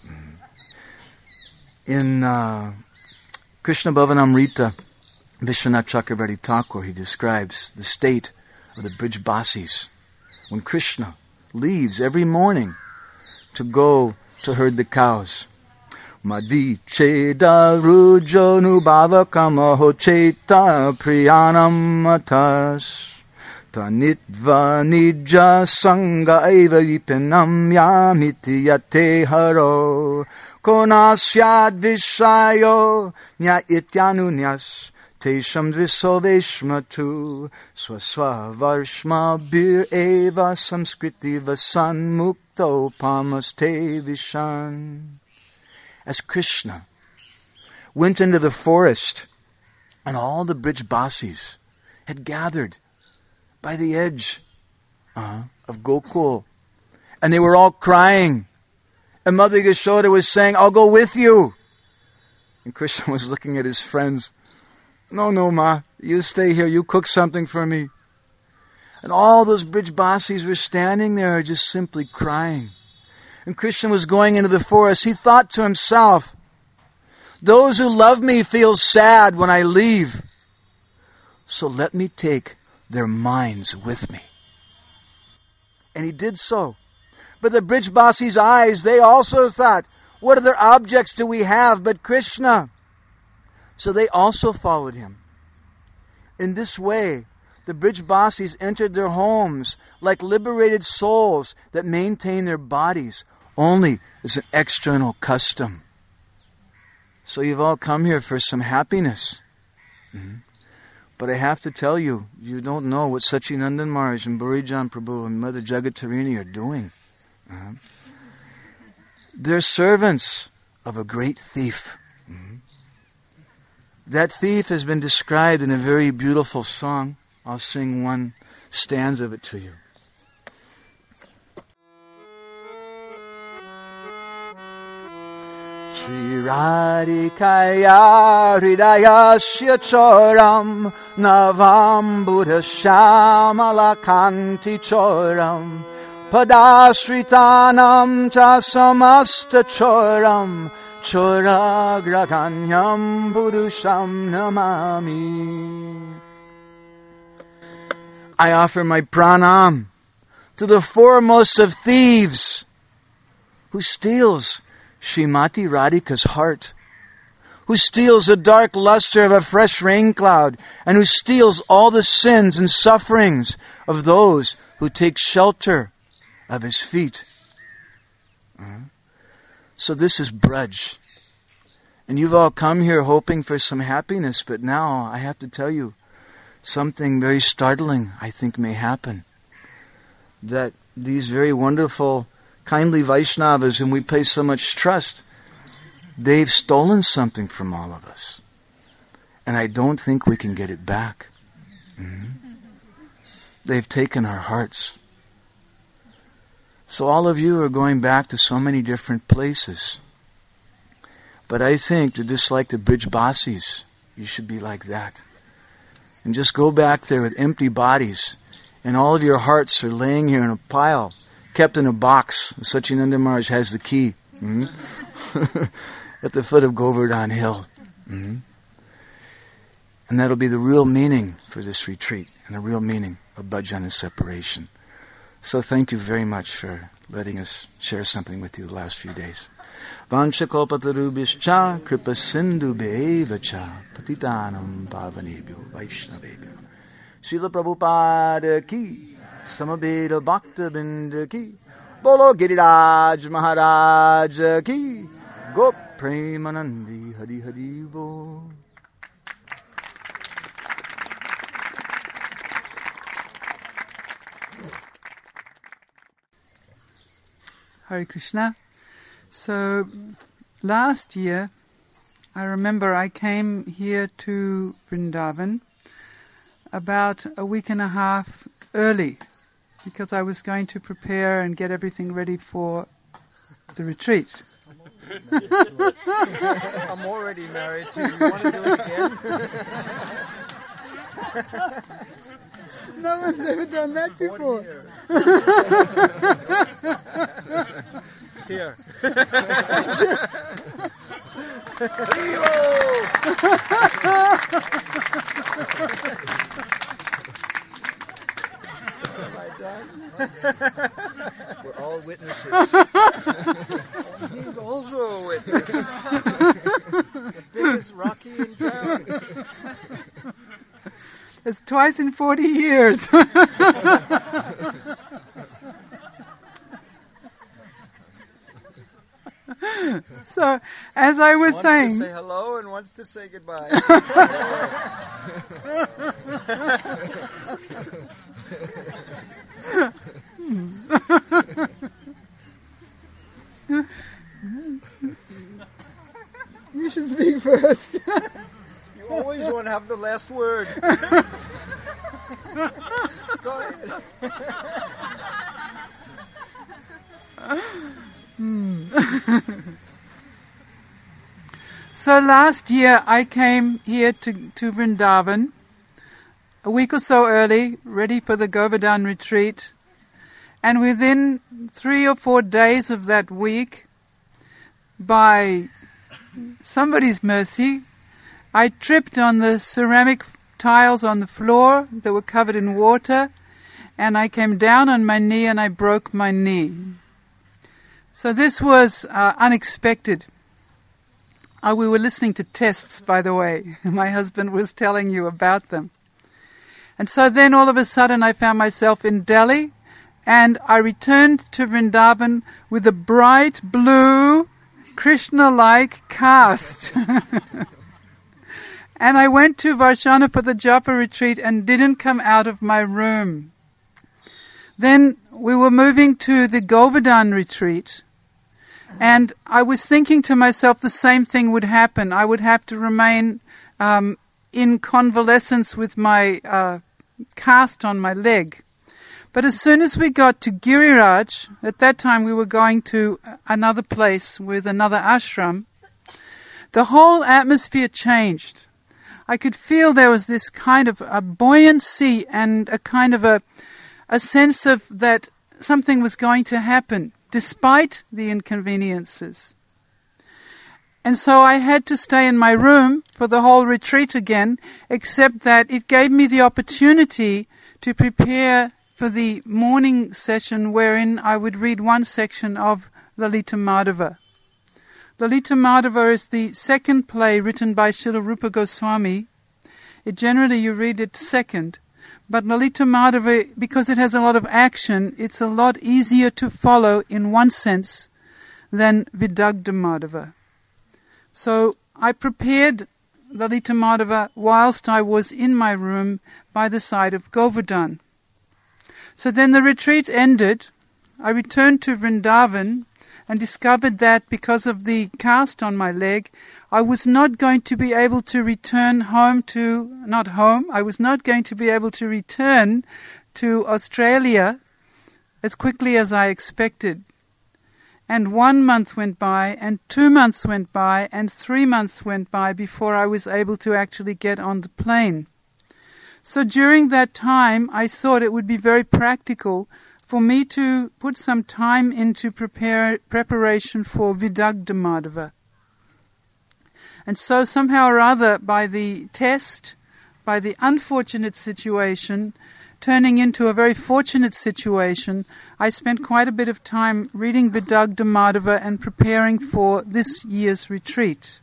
In Krishna Bhavanamrita, Vishwanath Chakravarti Thakur, he describes the state of the Brijbasis when Krishna leaves every morning to go to herd the cows. Madhi cheda rujonu bhavakamaho cheta priyanam matas tanitva nija sanga eva vipinam yamiti yate haro konasyad vishayo nya ityanunyas tesham drisoveshmatu swasva varshma bir eva samskriti vasan mukto pamaste vishan. As Krishna went into the forest and all the Brijbasis had gathered by the edge of Gokul, and they were all crying, and Mother Yashoda was saying, I'll go with you. And Krishna was looking at his friends. No, Ma, you stay here, you cook something for me. And all those Brijbasis were standing there just simply crying. And Krishna was going into the forest. He thought to himself, those who love me feel sad when I leave. So let me take their minds with me. And he did so. But the Brijbasis' eyes, they also thought, what other objects do we have but Krishna? So they also followed him. In this way, the Brijbasis entered their homes like liberated souls that maintain their bodies only as an external custom. So you've all come here for some happiness. But I have to tell you, you don't know what Sachinandan Maharaj and Burijan Prabhu and Mother Jagatarini are doing. They're servants of a great thief. That thief has been described in a very beautiful song. I'll sing one stanza of it to you. Shri Radhikaya Hridayasya Choram Navam Buddha Shamala Kanti Choram Padashritanam Cha Samasta Choram Choragraganyam Buddhusham Namami. I offer my pranam to the foremost of thieves who steals Srimati Radhika's heart, who steals the dark luster of a fresh rain cloud, and who steals all the sins and sufferings of those who take shelter of his feet. So this is Braj. And you've all come here hoping for some happiness, but now I have to tell you something very startling I think may happen. That these very wonderful kindly Vaishnavas whom we place so much trust, they've stolen something from all of us. And I don't think we can get it back. They've taken our hearts. So all of you are going back to so many different places. But I think that just like the Brijbasis, you should be like that. And just go back there with empty bodies, and all of your hearts are laying here in a pile, kept in a box. Sachinandan Maharaj has the key at the foot of Govardhan Hill. And that'll be the real meaning for this retreat and the real meaning of bhajan and separation. So thank you very much for letting us share something with you the last few days. Vanchakalpatarubhyascha kripa sindhu bevacha patitanam pavanebhyo vaishnavebhyo. Srila Prabhupada ki, Samaveda Bhakta Binda ki, Bolo Giriraj Maharaj ki, Go Premanandi Hari Hari Bo. Hare Krishna. So last year, I remember I came here to Vrindavan about a week and a half early because I was going to prepare and get everything ready for the retreat. I'm already married too. You want to do it again? No one's ever done that before. Here. Have I done? We're all witnesses. He's also a witness. The biggest Rocky in town. It's twice in 40 years. So, as I was saying... Wants to say hello and wants to say goodbye. You should speak first. You always want to have the last word. Go ahead. So last year I came here to Vrindavan a week or so early, ready for the Govardhan retreat. And within 3 or 4 days of that week, by somebody's mercy, I tripped on the ceramic tiles on the floor that were covered in water, and I came down on my knee and I broke my knee. So this was unexpected. We were listening to tests, by the way. My husband was telling you about them. And so then all of a sudden I found myself in Delhi, and I returned to Vrindavan with a bright blue, Krishna-like cast. And I went to Varshana for the Japa retreat and didn't come out of my room. Then we were moving to the Govardhan retreat, and I was thinking to myself the same thing would happen. I would have to remain in convalescence with my cast on my leg. But as soon as we got to Giriraj, at that time we were going to another place with another ashram, the whole atmosphere changed. I could feel there was this kind of a buoyancy and a kind of a sense of that something was going to happen, despite the inconveniences. And so I had to stay in my room for the whole retreat again, except that it gave me the opportunity to prepare for the morning session wherein I would read one section of Lalita Madhava. Lalita Madhava is the second play written by Srila Rupa Goswami. Generally you read it second, but Lalita Madhava, because it has a lot of action, it's a lot easier to follow in one sense than Vidagdha Madhava. So I prepared Lalita Madhava whilst I was in my room by the side of Govardhan. So then the retreat ended. I returned to Vrindavan and discovered that because of the cast on my leg, I was not going to be able to return I was not going to be able to return to Australia as quickly as I expected. And 1 month went by, and 2 months went by, and 3 months went by before I was able to actually get on the plane. So during that time, I thought it would be very practical for me to put some time into preparation for Vidagdha Madhava. And so somehow or other, by the test, by the unfortunate situation, turning into a very fortunate situation, I spent quite a bit of time reading Vidagdha Madhava and preparing for this year's retreat.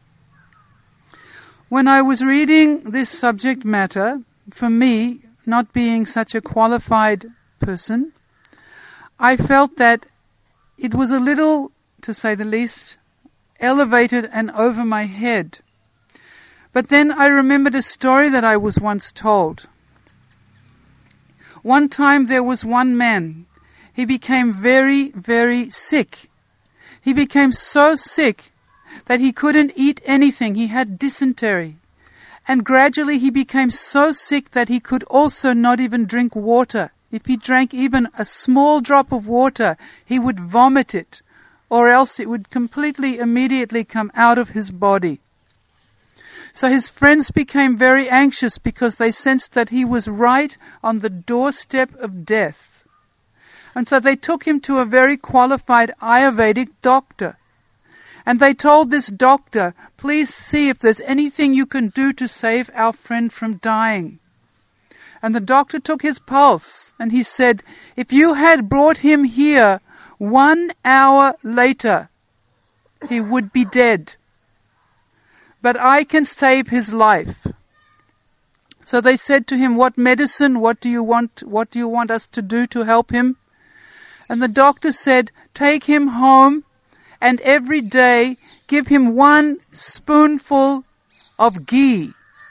When I was reading this subject matter, for me, not being such a qualified person, I felt that it was a little, to say the least, elevated and over my head. But then I remembered a story that I was once told. One time there was one man. he became very, very sick. He became so sick that he couldn't eat anything. He had dysentery. And gradually he became so sick that he could also not even drink water. If he drank even a small drop of water, he would vomit it, or else it would completely, immediately come out of his body. So his friends became very anxious because they sensed that he was right on the doorstep of death. And so they took him to a very qualified Ayurvedic doctor. And they told this doctor, please see if there's anything you can do to save our friend from dying. And the doctor took his pulse and he said, if you had brought him here 1 hour later, he would be dead. But I can save his life. So they said to him, what medicine, what do you want us to do to help him? And the doctor said, take him home and every day give him 1 spoonful of ghee.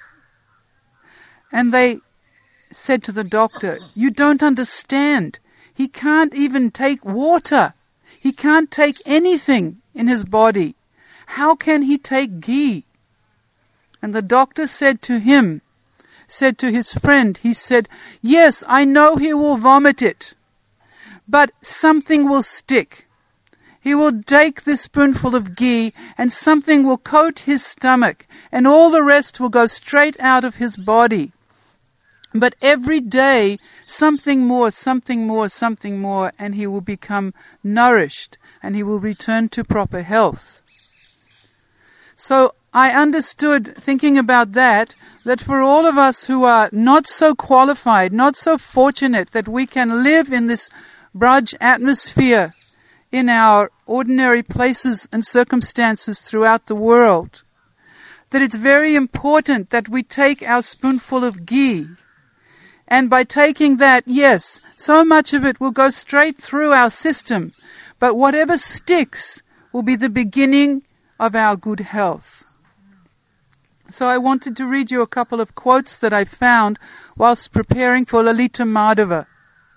And they said to the doctor, you don't understand. He can't even take water. He can't take anything in his body. How can he take ghee? And the doctor said to his friend, he said, yes, I know he will vomit it, but something will stick. He will take this spoonful of ghee and something will coat his stomach and all the rest will go straight out of his body. But every day, something more, something more, something more, and he will become nourished and he will return to proper health. So I understood, thinking about that for all of us who are not so qualified, not so fortunate that we can live in this Braj atmosphere in our ordinary places and circumstances throughout the world, that it's very important that we take our spoonful of ghee. And by taking that, yes, so much of it will go straight through our system, but whatever sticks will be the beginning of our good health. So I wanted to read you a couple of quotes that I found whilst preparing for Lalita Madhava.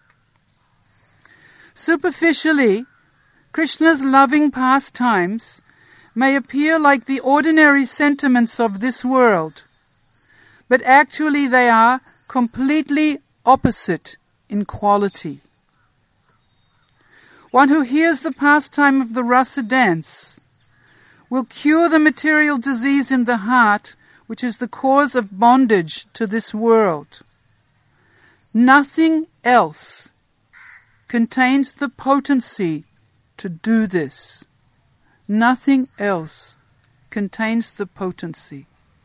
Superficially, Krishna's loving pastimes may appear like the ordinary sentiments of this world, but actually they are completely opposite in quality. One who hears the pastime of the rasa dance will cure the material disease in the heart, which is the cause of bondage to this world. Nothing else contains the potency to do this. Nothing else contains the potency.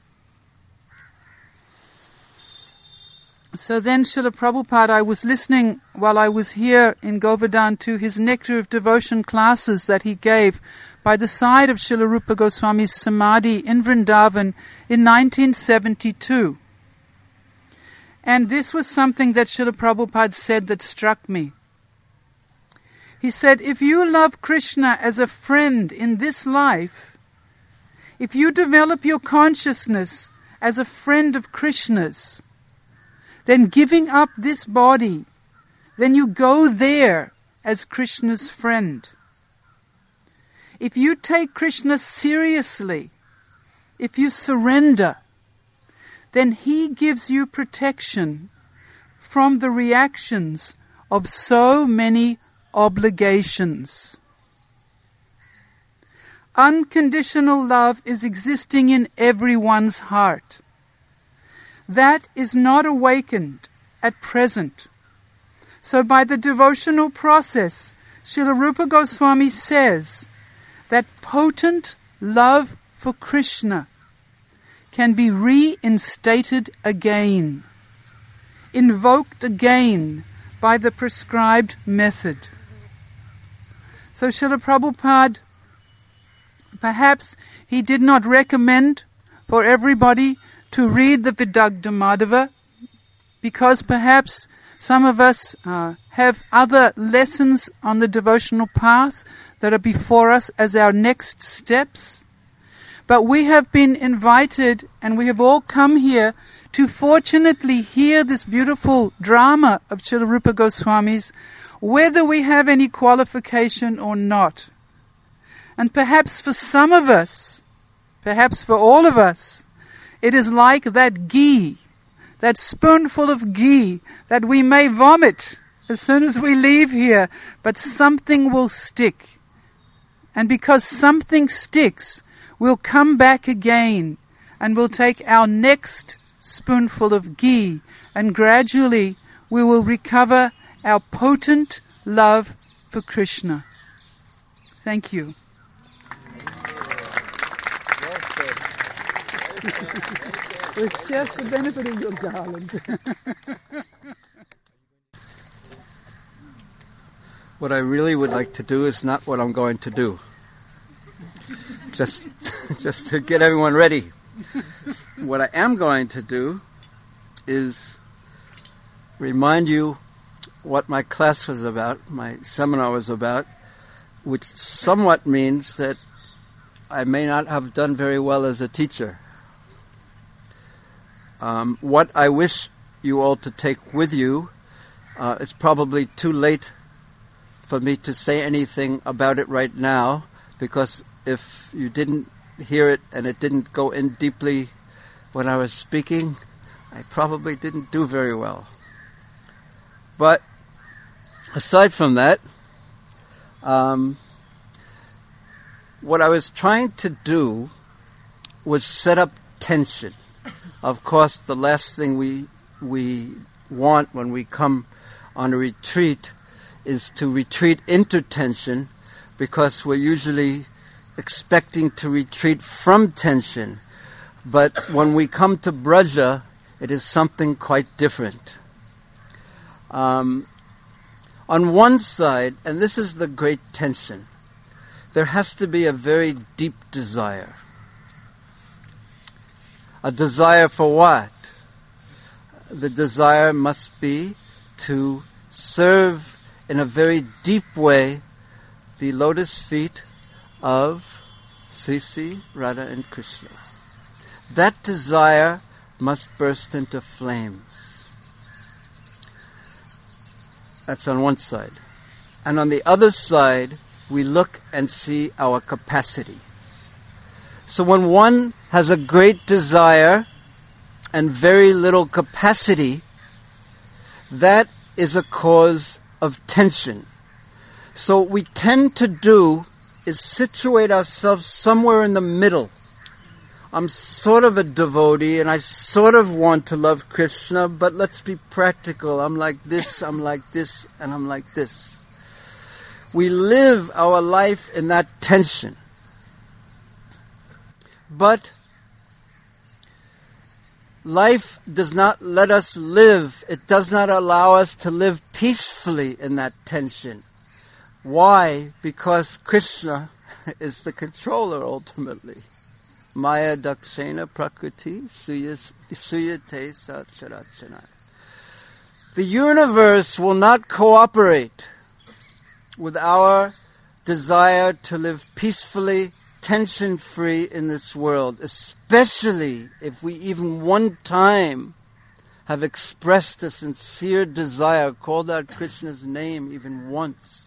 So then Srila Prabhupada, I was listening while I was here in Govardhan to his Nectar of Devotion classes that he gave by the side of Srila Rupa Goswami's Samadhi in Vrindavan in 1972. And this was something that Srila Prabhupada said that struck me. He said, if you love Krishna as a friend in this life, if you develop your consciousness as a friend of Krishna's, then giving up this body, then you go there as Krishna's friend. If you take Krishna seriously, if you surrender, then he gives you protection from the reactions of so many obligations. Unconditional love is existing in everyone's heart. That is not awakened at present. So by the devotional process, Srila Rupa Goswami says that potent love for Krishna can be reinstated again, invoked again by the prescribed method. So Srila Prabhupada, perhaps he did not recommend for everybody to read the Vidagdha Madhava, because perhaps some of us have other lessons on the devotional path that are before us as our next steps. But we have been invited, and we have all come here to fortunately hear this beautiful drama of Srila Rupa Goswami's, whether we have any qualification or not. And perhaps for some of us, perhaps for all of us, it is like that ghee, that spoonful of ghee that we may vomit as soon as we leave here, but something will stick. And because something sticks, we'll come back again and we'll take our next spoonful of ghee, and gradually we will recover our potent love for Krishna. Thank you. It's just the benefit of your garland. What I really would like to do is not what I'm going to do. Just to get everyone ready. What I am going to do is remind you what my class was about, my seminar was about, which somewhat means that I may not have done very well as a teacher. What I wish you all to take with you, it's probably too late for me to say anything about it right now, because if you didn't hear it and it didn't go in deeply when I was speaking, I probably didn't do very well. But aside from that, what I was trying to do was set up tension. Of course, the last thing we want when we come on a retreat is to retreat into tension, because we're usually expecting to retreat from tension. But when we come to Braja, it is something quite different. On one side, and this is the great tension, there has to be a very deep desire. A desire for what? The desire must be to serve in a very deep way the lotus feet of Sisi, Radha and Krishna. That desire must burst into flames. That's on one side. And on the other side, we look and see our capacity. So when one has a great desire and very little capacity, that is a cause of tension. So what we tend to do is situate ourselves somewhere in the middle. I'm sort of a devotee and I sort of want to love Krishna, but let's be practical. I'm like this, and I'm like this. We live our life in that tension. But life does not let us live. It does not allow us to live peacefully in that tension. Why? Because Krishna is the controller ultimately. Maya dakshena prakriti suyate sacharachana. The universe will not cooperate with our desire to live peacefully, tension-free in this world, especially if we even one time have expressed a sincere desire, called out Krishna's name even once.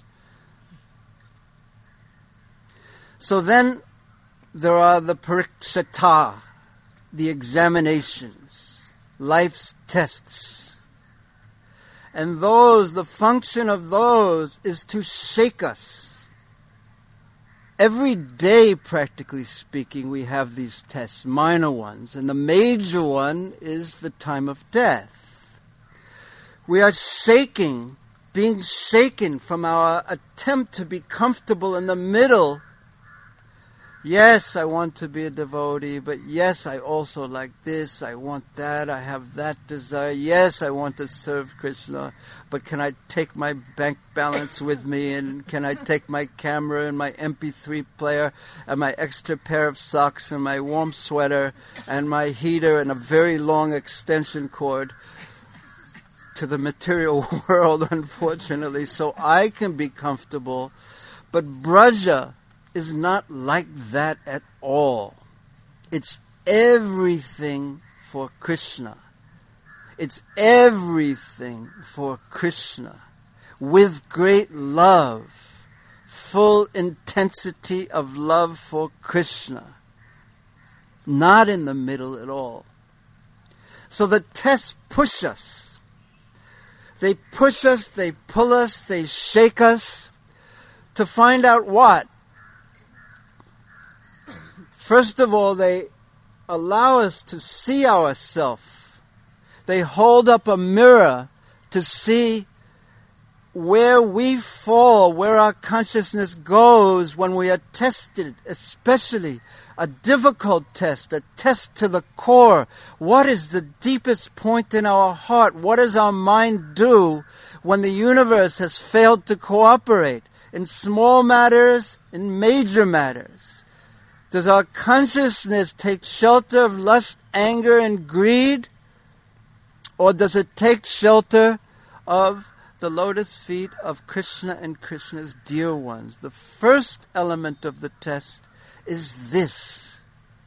So then there are the parikshata, the examinations, life's tests. And those, the function of those is to shake us. Every day, practically speaking, we have these tests, minor ones, and the major one is the time of death. We are shaking, being shaken from our attempt to be comfortable in the middle. Yes, I want to be a devotee, but yes, I also like this, I want that, I have that desire. Yes, I want to serve Krishna, but can I take my bank balance with me, and can I take my camera and my MP3 player and my extra pair of socks and my warm sweater and my heater and a very long extension cord to the material world, unfortunately, so I can be comfortable. But Braja is not like that at all. It's everything for Krishna. It's everything for Krishna. with great love, full intensity of love for Krishna. Not in the middle at all. So the tests push us. They push us, they pull us, they shake us to find out what? First of all, they allow us to see ourselves. They hold up a mirror to see where we fall, where our consciousness goes when we are tested, especially a difficult test, a test to the core. What is the deepest point in our heart? What does our mind do when the universe has failed to cooperate in small matters, in major matters? Does our consciousness take shelter of lust, anger, and greed? Or does it take shelter of the lotus feet of Krishna and Krishna's dear ones? The first element of the test is this.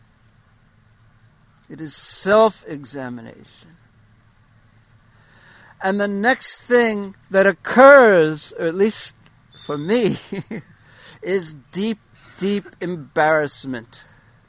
It is self-examination. And the next thing that occurs, or at least for me, is deep, deep embarrassment.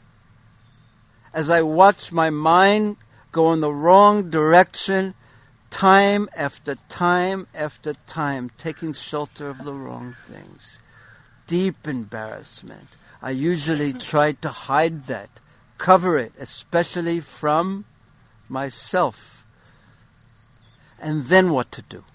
As I watch my mind go in the wrong direction, time after time after time, taking shelter of the wrong things. Deep embarrassment. I usually try to hide that, cover it, especially from myself. And then what to do?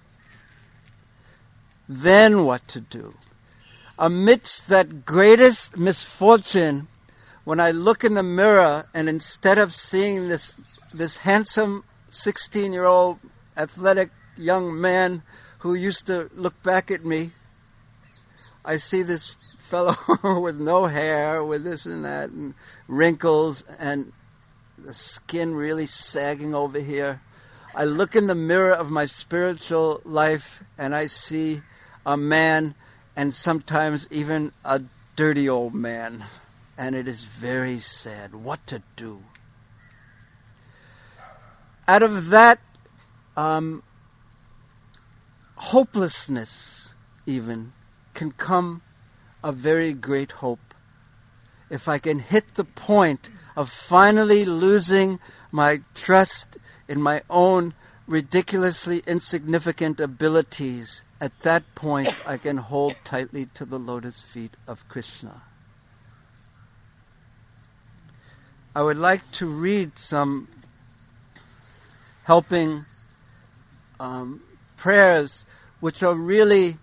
Then what to do? Amidst that greatest misfortune, when I look in the mirror and instead of seeing this handsome 16-year-old athletic young man who used to look back at me, I see this fellow with no hair, with this and that, and wrinkles, and the skin really sagging over here. I look in the mirror of my spiritual life and I see a man, and sometimes even a dirty old man. And it is very sad. What to do? Out of that hopelessness even can come a very great hope. If I can hit the point of finally losing my trust in my own ridiculously insignificant abilities, at that point I can hold tightly to the lotus feet of Krishna. I would like to read some helping prayers which are really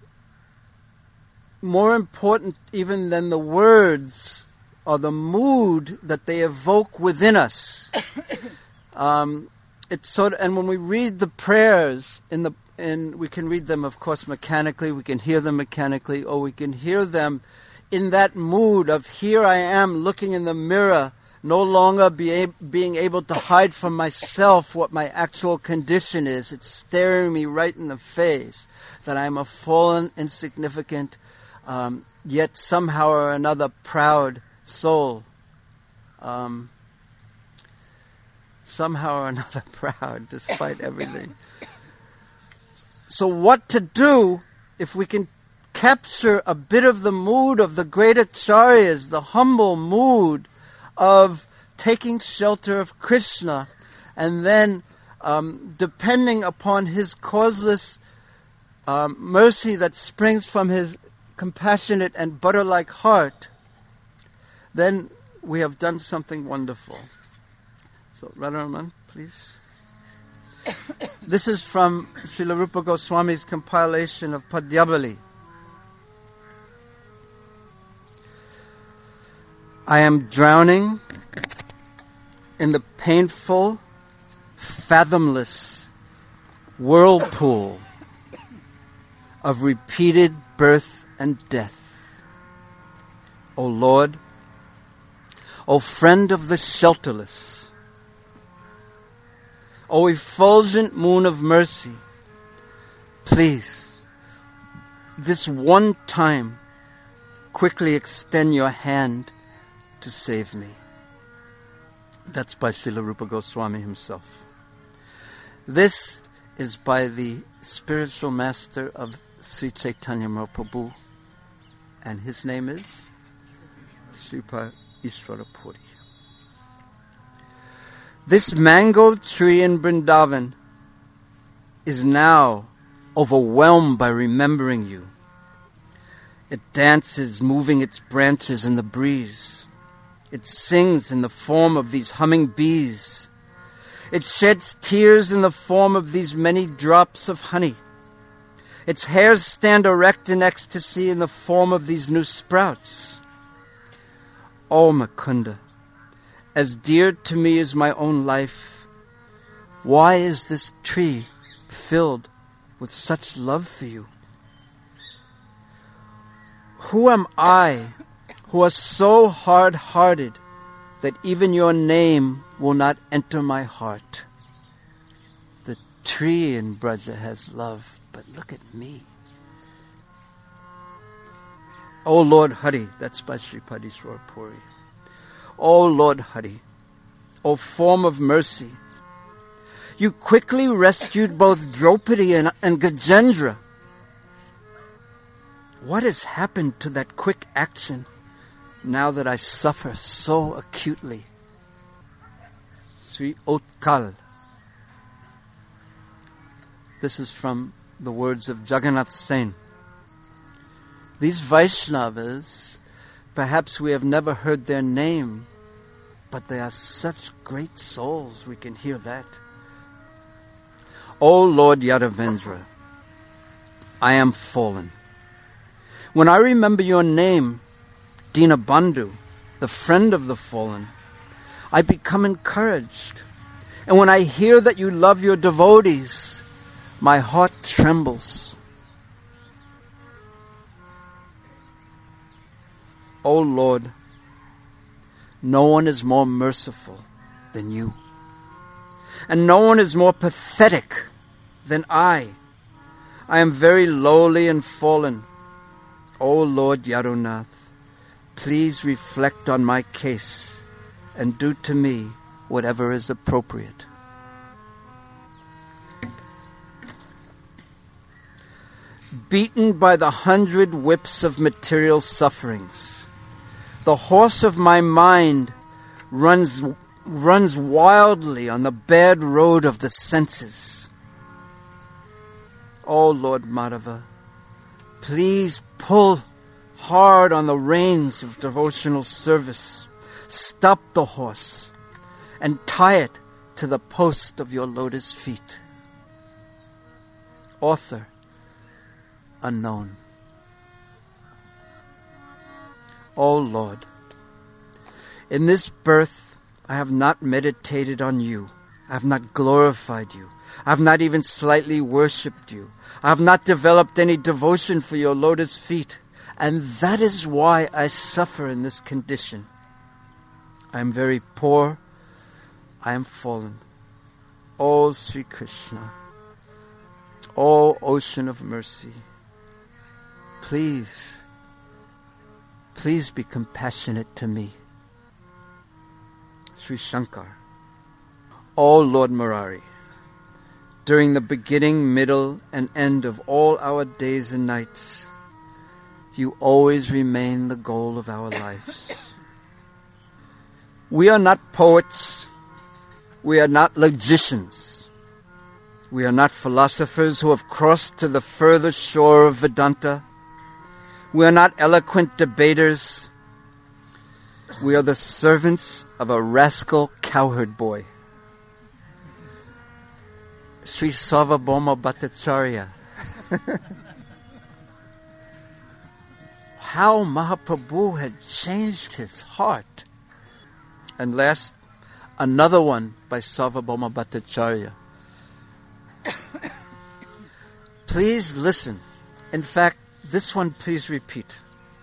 more important even than the words or the mood that they evoke within us. It's sort of, and when we read the prayers we can read them, of course, mechanically. We can hear them mechanically, or we can hear them in that mood of here I am looking in the mirror, no longer being able to hide from myself what my actual condition is. It's staring me right in the face that I'm a fallen, insignificant, yet somehow or another proud soul. Somehow or another proud, despite everything. So what to do if we can capture a bit of the mood of the great acharyas, the humble mood of taking shelter of Krishna, and then depending upon his causeless mercy that springs from his compassionate and butter-like heart, then we have done something wonderful. So, Radharaman, please. This is from Srila Rupa Goswami's compilation of Padyavali. I am drowning in the painful, fathomless whirlpool of repeated birth and death. O Lord, O friend of the shelterless, O effulgent moon of mercy, please, this one time, quickly extend your hand to save me. That's by Srila Rupa Goswami himself. This is by the spiritual master of Sri Chaitanya Mahaprabhu, and his name is Sripad Ishwara Puri. This mango tree in Vrindavan is now overwhelmed by remembering you. It dances, moving its branches in the breeze. It sings in the form of these humming bees. It sheds tears in the form of these many drops of honey. Its hairs stand erect in ecstasy in the form of these new sprouts. O Mukunda, as dear to me as my own life, why is this tree filled with such love for you? Who am I who are so hard-hearted that even your name will not enter my heart? The tree in Braja has love, but look at me. O Lord Hari, that's by Sripad Ishwara Puri. O Lord Hari, O form of mercy, you quickly rescued both Draupadi and Gajendra. What has happened to that quick action now that I suffer so acutely? Sri Utkal. This is from the words of Jagannath Sen. These Vaishnavas, perhaps we have never heard their name, but they are such great souls, we can hear that. O Lord Yadavendra, I am fallen. When I remember your name, Dinabandhu, the friend of the fallen, I become encouraged. And when I hear that you love your devotees, my heart trembles. O Lord, no one is more merciful than you. And no one is more pathetic than I. I am very lowly and fallen. O Lord Yadunath, please reflect on my case and do to me whatever is appropriate. Beaten by the 100 whips of material sufferings, the horse of my mind runs wildly on the bad road of the senses. O Lord Madhava, please pull hard on the reins of devotional service. Stop the horse and tie it to the post of your lotus feet. Author unknown. O Lord, in this birth I have not meditated on you. I have not glorified you. I have not even slightly worshipped you. I have not developed any devotion for your lotus feet. And that is why I suffer in this condition. I am very poor. I am fallen. O Sri Krishna, O ocean of mercy, please be compassionate to me. Sri Shankar. O Lord Murari, during the beginning, middle, and end of all our days and nights, you always remain the goal of our lives. We are not poets. We are not logicians. We are not philosophers who have crossed to the further shore of Vedanta. We are not eloquent debaters. We are the servants of a rascal cowherd boy. Sri Sarvabhauma Bhattacharya. How Mahaprabhu had changed his heart. And last, another one by Sarvabhauma Bhattacharya. Please listen. In fact, this one please repeat.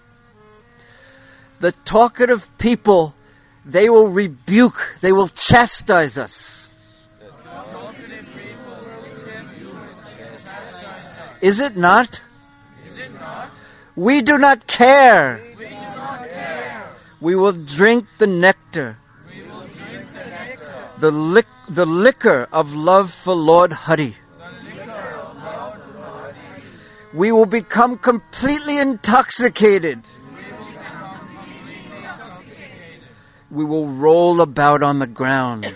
The talkative people, they will rebuke, they will chastise us. Is it not? We do not care. We will drink the nectar. The liquor of love for Lord Hari. We will become completely intoxicated. We will roll about on the ground.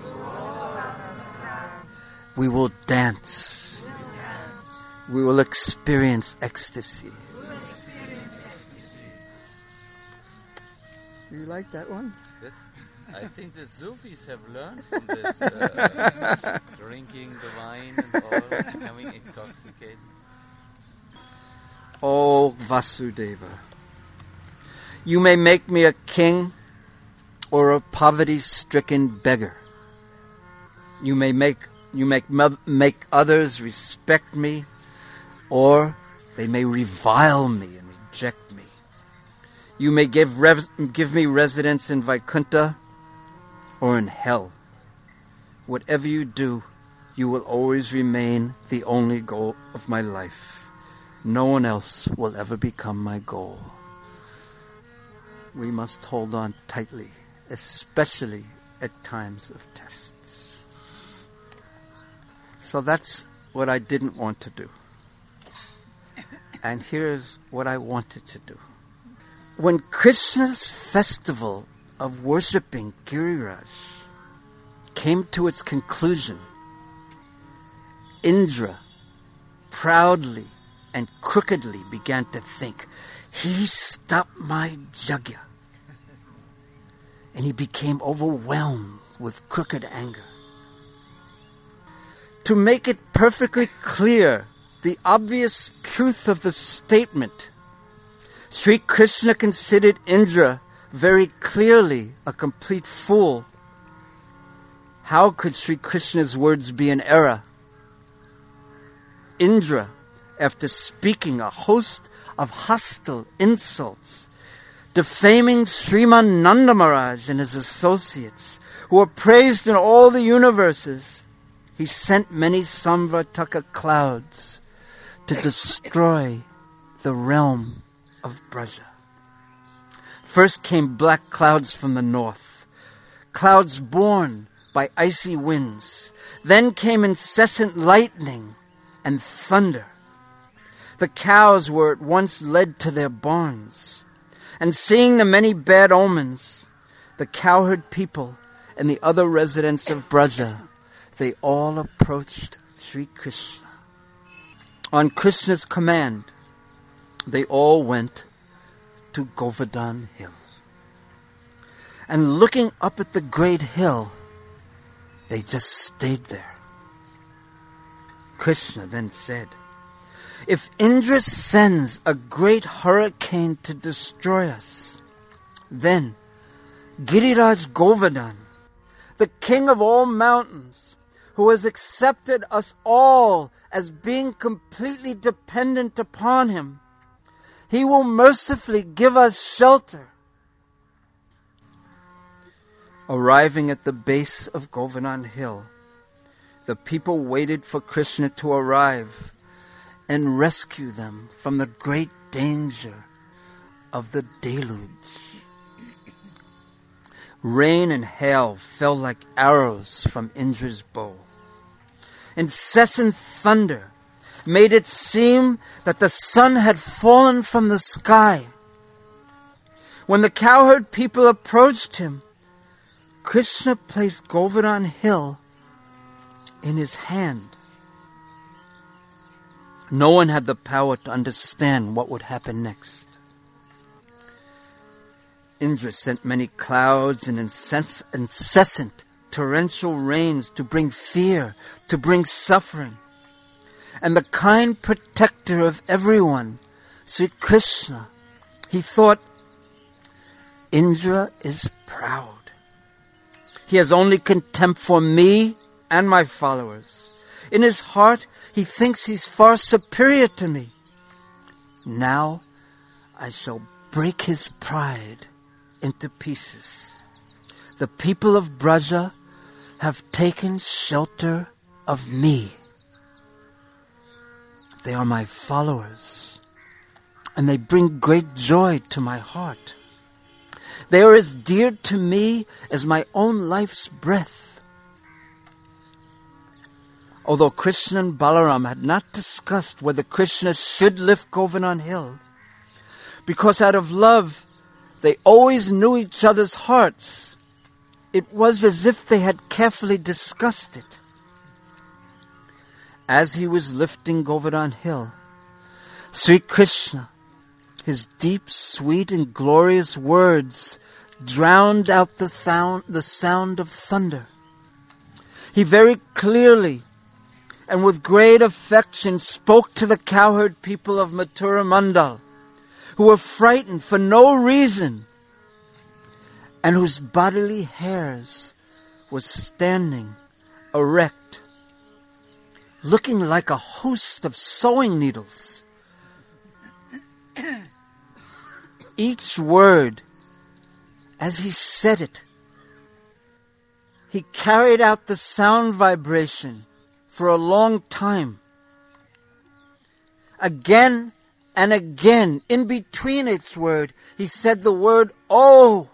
We will dance. We will experience ecstasy. Do you like that one? I think the Sufis have learned from this, drinking the wine and all, becoming intoxicated. Oh, Vasudeva, you may make me a king or a poverty-stricken beggar. You may make others respect me, or they may revile me and reject me. You may give me residence in Vaikuntha or in hell. Whatever you do, you will always remain the only goal of my life. No one else will ever become my goal. We must hold on tightly, especially at times of tests. So that's what I didn't want to do. And here's what I wanted to do. When Krishna's festival of worshipping Giriraj came to its conclusion, Indra proudly and crookedly began to think, he stopped my yajna. And he became overwhelmed with crooked anger. To make it perfectly clear the obvious truth of the statement, Sri Krishna considered Indra very clearly a complete fool. How could Sri Krishna's words be an error? Indra, after speaking a host of hostile insults, defaming Sriman Nanda Maharaj and his associates, who are praised in all the universes, he sent many Samvartaka clouds to destroy the realm of Braja. First came black clouds from the north, clouds borne by icy winds. Then came incessant lightning and thunder. The cows were at once led to their barns, and seeing the many bad omens, the cowherd people and the other residents of Braja, they all approached Sri Krishna. On Krishna's command, they all went to Govardhan Hill. And looking up at the great hill, they just stayed there. Krishna then said, if Indra sends a great hurricane to destroy us, then Giriraj Govardhan, the king of all mountains, who has accepted us all as being completely dependent upon him, he will mercifully give us shelter. Arriving at the base of Govardhan Hill, the people waited for Krishna to arrive and rescue them from the great danger of the deluge. Rain and hail fell like arrows from Indra's bow. Incessant thunder made it seem that the sun had fallen from the sky. When the cowherd people approached him, Krishna placed Govardhan Hill in his hand. No one had the power to understand what would happen next. Indra sent many clouds and incessant torrential rains to bring fear, to bring suffering. And the kind protector of everyone, Sri Krishna, he thought, Indra is proud. He has only contempt for me and my followers. In his heart, he thinks he's far superior to me. Now I shall break his pride into pieces. The people of Braja have taken shelter of me. They are my followers, and they bring great joy to my heart. They are as dear to me as my own life's breath. Although Krishna and Balaram had not discussed whether Krishna should lift Govardhan Hill, because out of love they always knew each other's hearts, it was as if they had carefully discussed it. As he was lifting Govardhan Hill, Sri Krishna, his deep, sweet, and glorious words drowned out the sound of thunder. He very clearly and with great affection spoke to the cowherd people of Mathura Mandal, who were frightened for no reason, and whose bodily hairs were standing erect, looking like a host of sewing needles. Each word, as he said it, he carried out the sound vibration for a long time. Again and again, in between each word, he said the word, "Oh."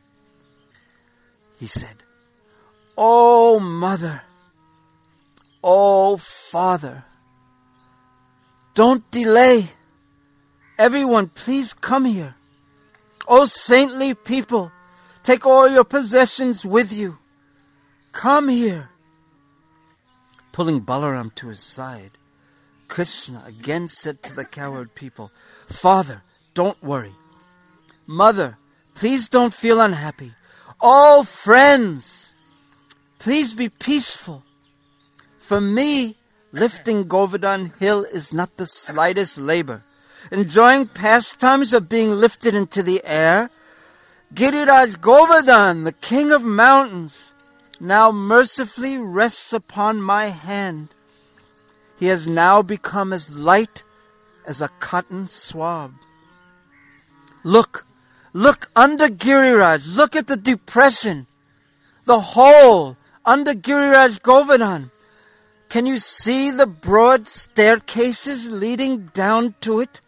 He said, "Oh, Mother. Oh, Father. Don't delay. Everyone, please come here. Oh, saintly people, take all your possessions with you. Come here." Pulling Balaram to his side, Krishna again said to the cowherd people, "Father, don't worry. Mother, please don't feel unhappy. All friends, please be peaceful. For me, lifting Govardhan Hill is not the slightest labor. Enjoying pastimes of being lifted into the air, Giriraj Govardhan, the king of mountains, now mercifully rests upon my hand. He has now become as light as a cotton swab. Look under Giriraj. Look at the depression, the hole under Giriraj Govardhan. Can you see the broad staircases leading down to it?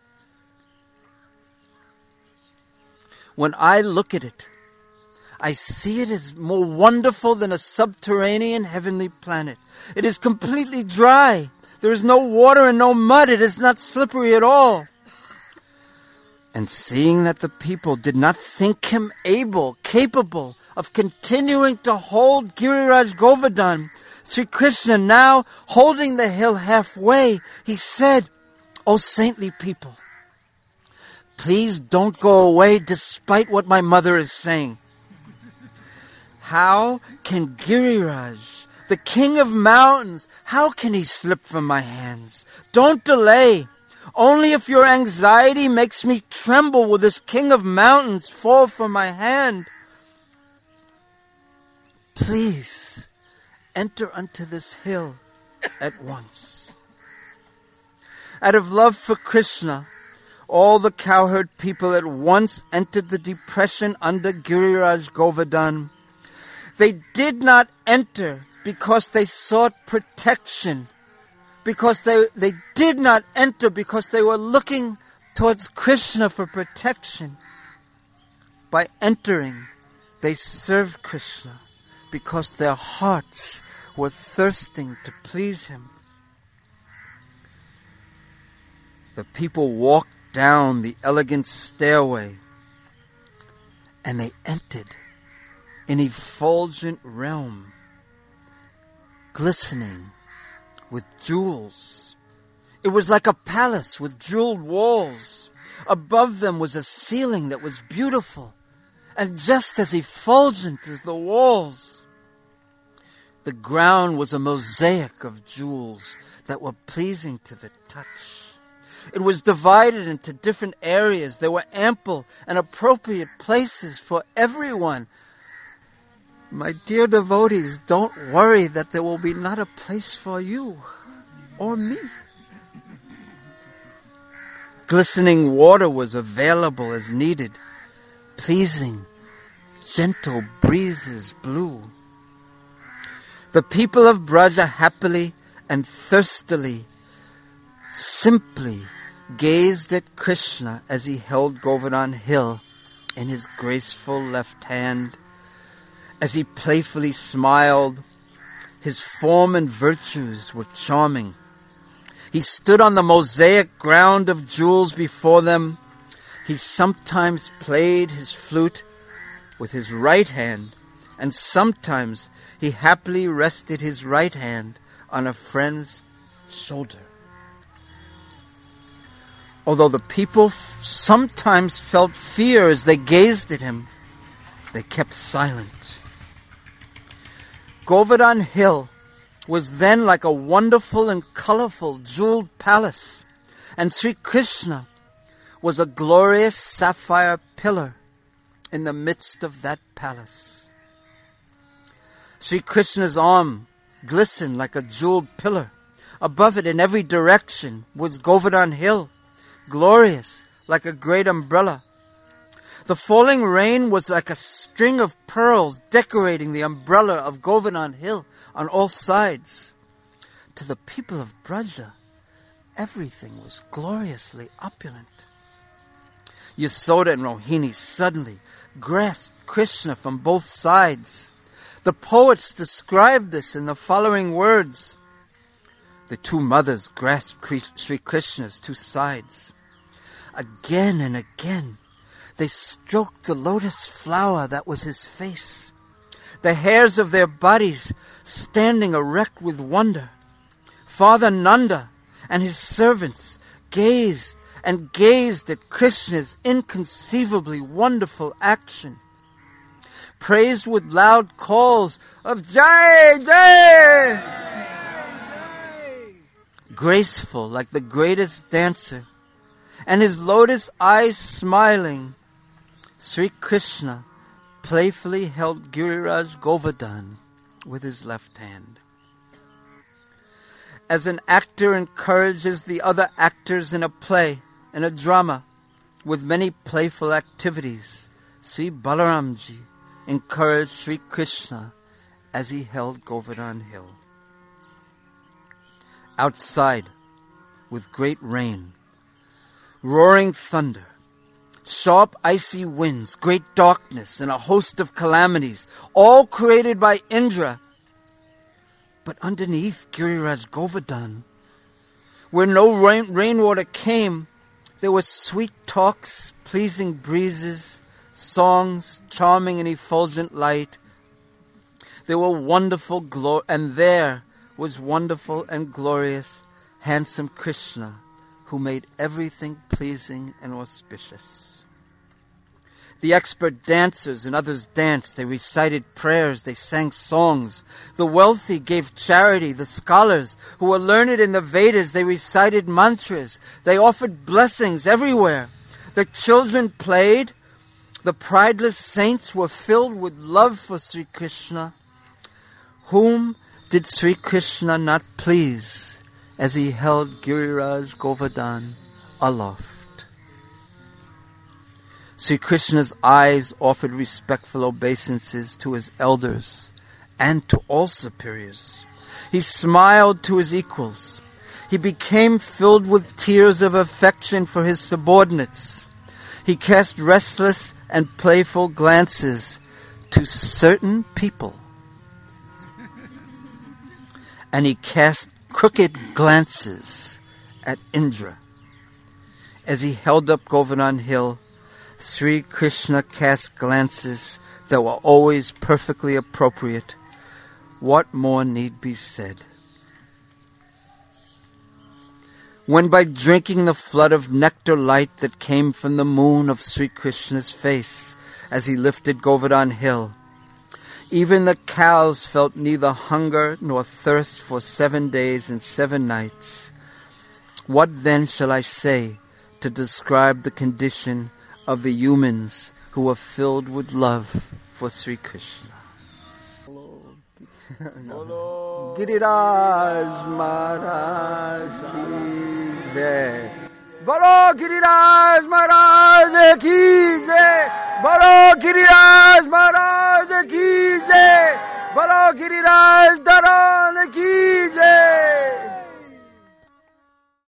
When I look at it, I see it as more wonderful than a subterranean heavenly planet. It is completely dry. There is no water and no mud. It is not slippery at all. And seeing that the people did not think him capable of continuing to hold Giriraj Govardhan, Sri Krishna, now holding the hill halfway, he said, "O saintly people, please don't go away despite what my mother is saying. How can Giriraj, the king of mountains, how can he slip from my hands? Don't delay. Only if your anxiety makes me tremble will this king of mountains fall from my hand. Please enter unto this hill at once." Out of love for Krishna, all the cowherd people at once entered the depression under Giriraj Govardhan. They did not enter because they sought protection, because they did not enter because they were looking towards Krishna for protection. By entering, they served Krishna because their hearts were thirsting to please him. The people walked down the elegant stairway, and they entered an effulgent realm, glistening with jewels. It was like a palace with jeweled walls. Above them was a ceiling that was beautiful and just as effulgent as the walls. The ground was a mosaic of jewels that were pleasing to the touch. It was divided into different areas. There were ample and appropriate places for everyone. My dear devotees, don't worry that there will be not a place for you or me. Glistening water was available as needed. Pleasing, gentle breezes blew. The people of Braja happily and thirstily, simply gazed at Krishna as he held Govardhan Hill in his graceful left hand. As he playfully smiled, His form and virtues were charming. He stood on the mosaic ground of jewels before them. He sometimes played his flute with his right hand, and sometimes he happily rested his right hand on a friend's shoulder. Although the people sometimes felt fear as they gazed at him, they kept silent. Govardhan Hill was then like a wonderful and colorful jeweled palace, and Sri Krishna was a glorious sapphire pillar in the midst of that palace. Sri Krishna's arm glistened like a jeweled pillar. Above it in every direction was Govardhan Hill, glorious like a great umbrella. The falling rain was like a string of pearls decorating the umbrella of Govardhan Hill on all sides. To the people of Braja, everything was gloriously opulent. Yasoda and Rohini suddenly grasped Krishna from both sides. The poets described this in the following words. The two mothers grasped Sri Krishna's two sides. Again and again, they stroked the lotus flower that was his face, the hairs of their bodies standing erect with wonder. Father Nanda and his servants gazed and gazed at Krishna's inconceivably wonderful action, praised with loud calls of Jai, Jai! Graceful like the greatest dancer, and his lotus eyes smiling, Sri Krishna playfully held Giriraj Govardhan with his left hand. As an actor encourages the other actors in a play, in a drama, with many playful activities, Sri Balaramji encouraged Sri Krishna as he held Govardhan Hill. Outside, with great rain, roaring thunder, sharp icy winds, great darkness, and a host of calamities, all created by Indra. But underneath Giriraj Govardhan, where no rainwater came, there were sweet talks, pleasing breezes, songs, charming and effulgent light. There were and there was wonderful and glorious, handsome Krishna, who made everything pleasing and auspicious. The expert dancers and others danced. They recited prayers. They sang songs. The wealthy gave charity. The scholars who were learned in the Vedas, they recited mantras. They offered blessings everywhere. The children played. The prideless saints were filled with love for Sri Krishna. Whom did Sri Krishna not please as he held Giriraj Govardhan aloft? Sri Krishna's eyes offered respectful obeisances to his elders and to all superiors. He smiled to his equals. He became filled with tears of affection for his subordinates. He cast restless and playful glances to certain people. And he cast crooked glances at Indra. As he held up Govardhan Hill, Sri Krishna cast glances that were always perfectly appropriate. What more need be said? When by drinking the flood of nectar light that came from the moon of Sri Krishna's face as he lifted Govardhan Hill, even the cows felt neither hunger nor thirst for 7 days and 7 nights. What then shall I say to describe the condition of the humans who are filled with love for Sri Krishna? Giriraj Maharaj ki jai. Bolo Giriraj Maharaj ki jai. Bolo Giriraj Maharaj ki jai. Bolo Giriraj Dharan ki jai.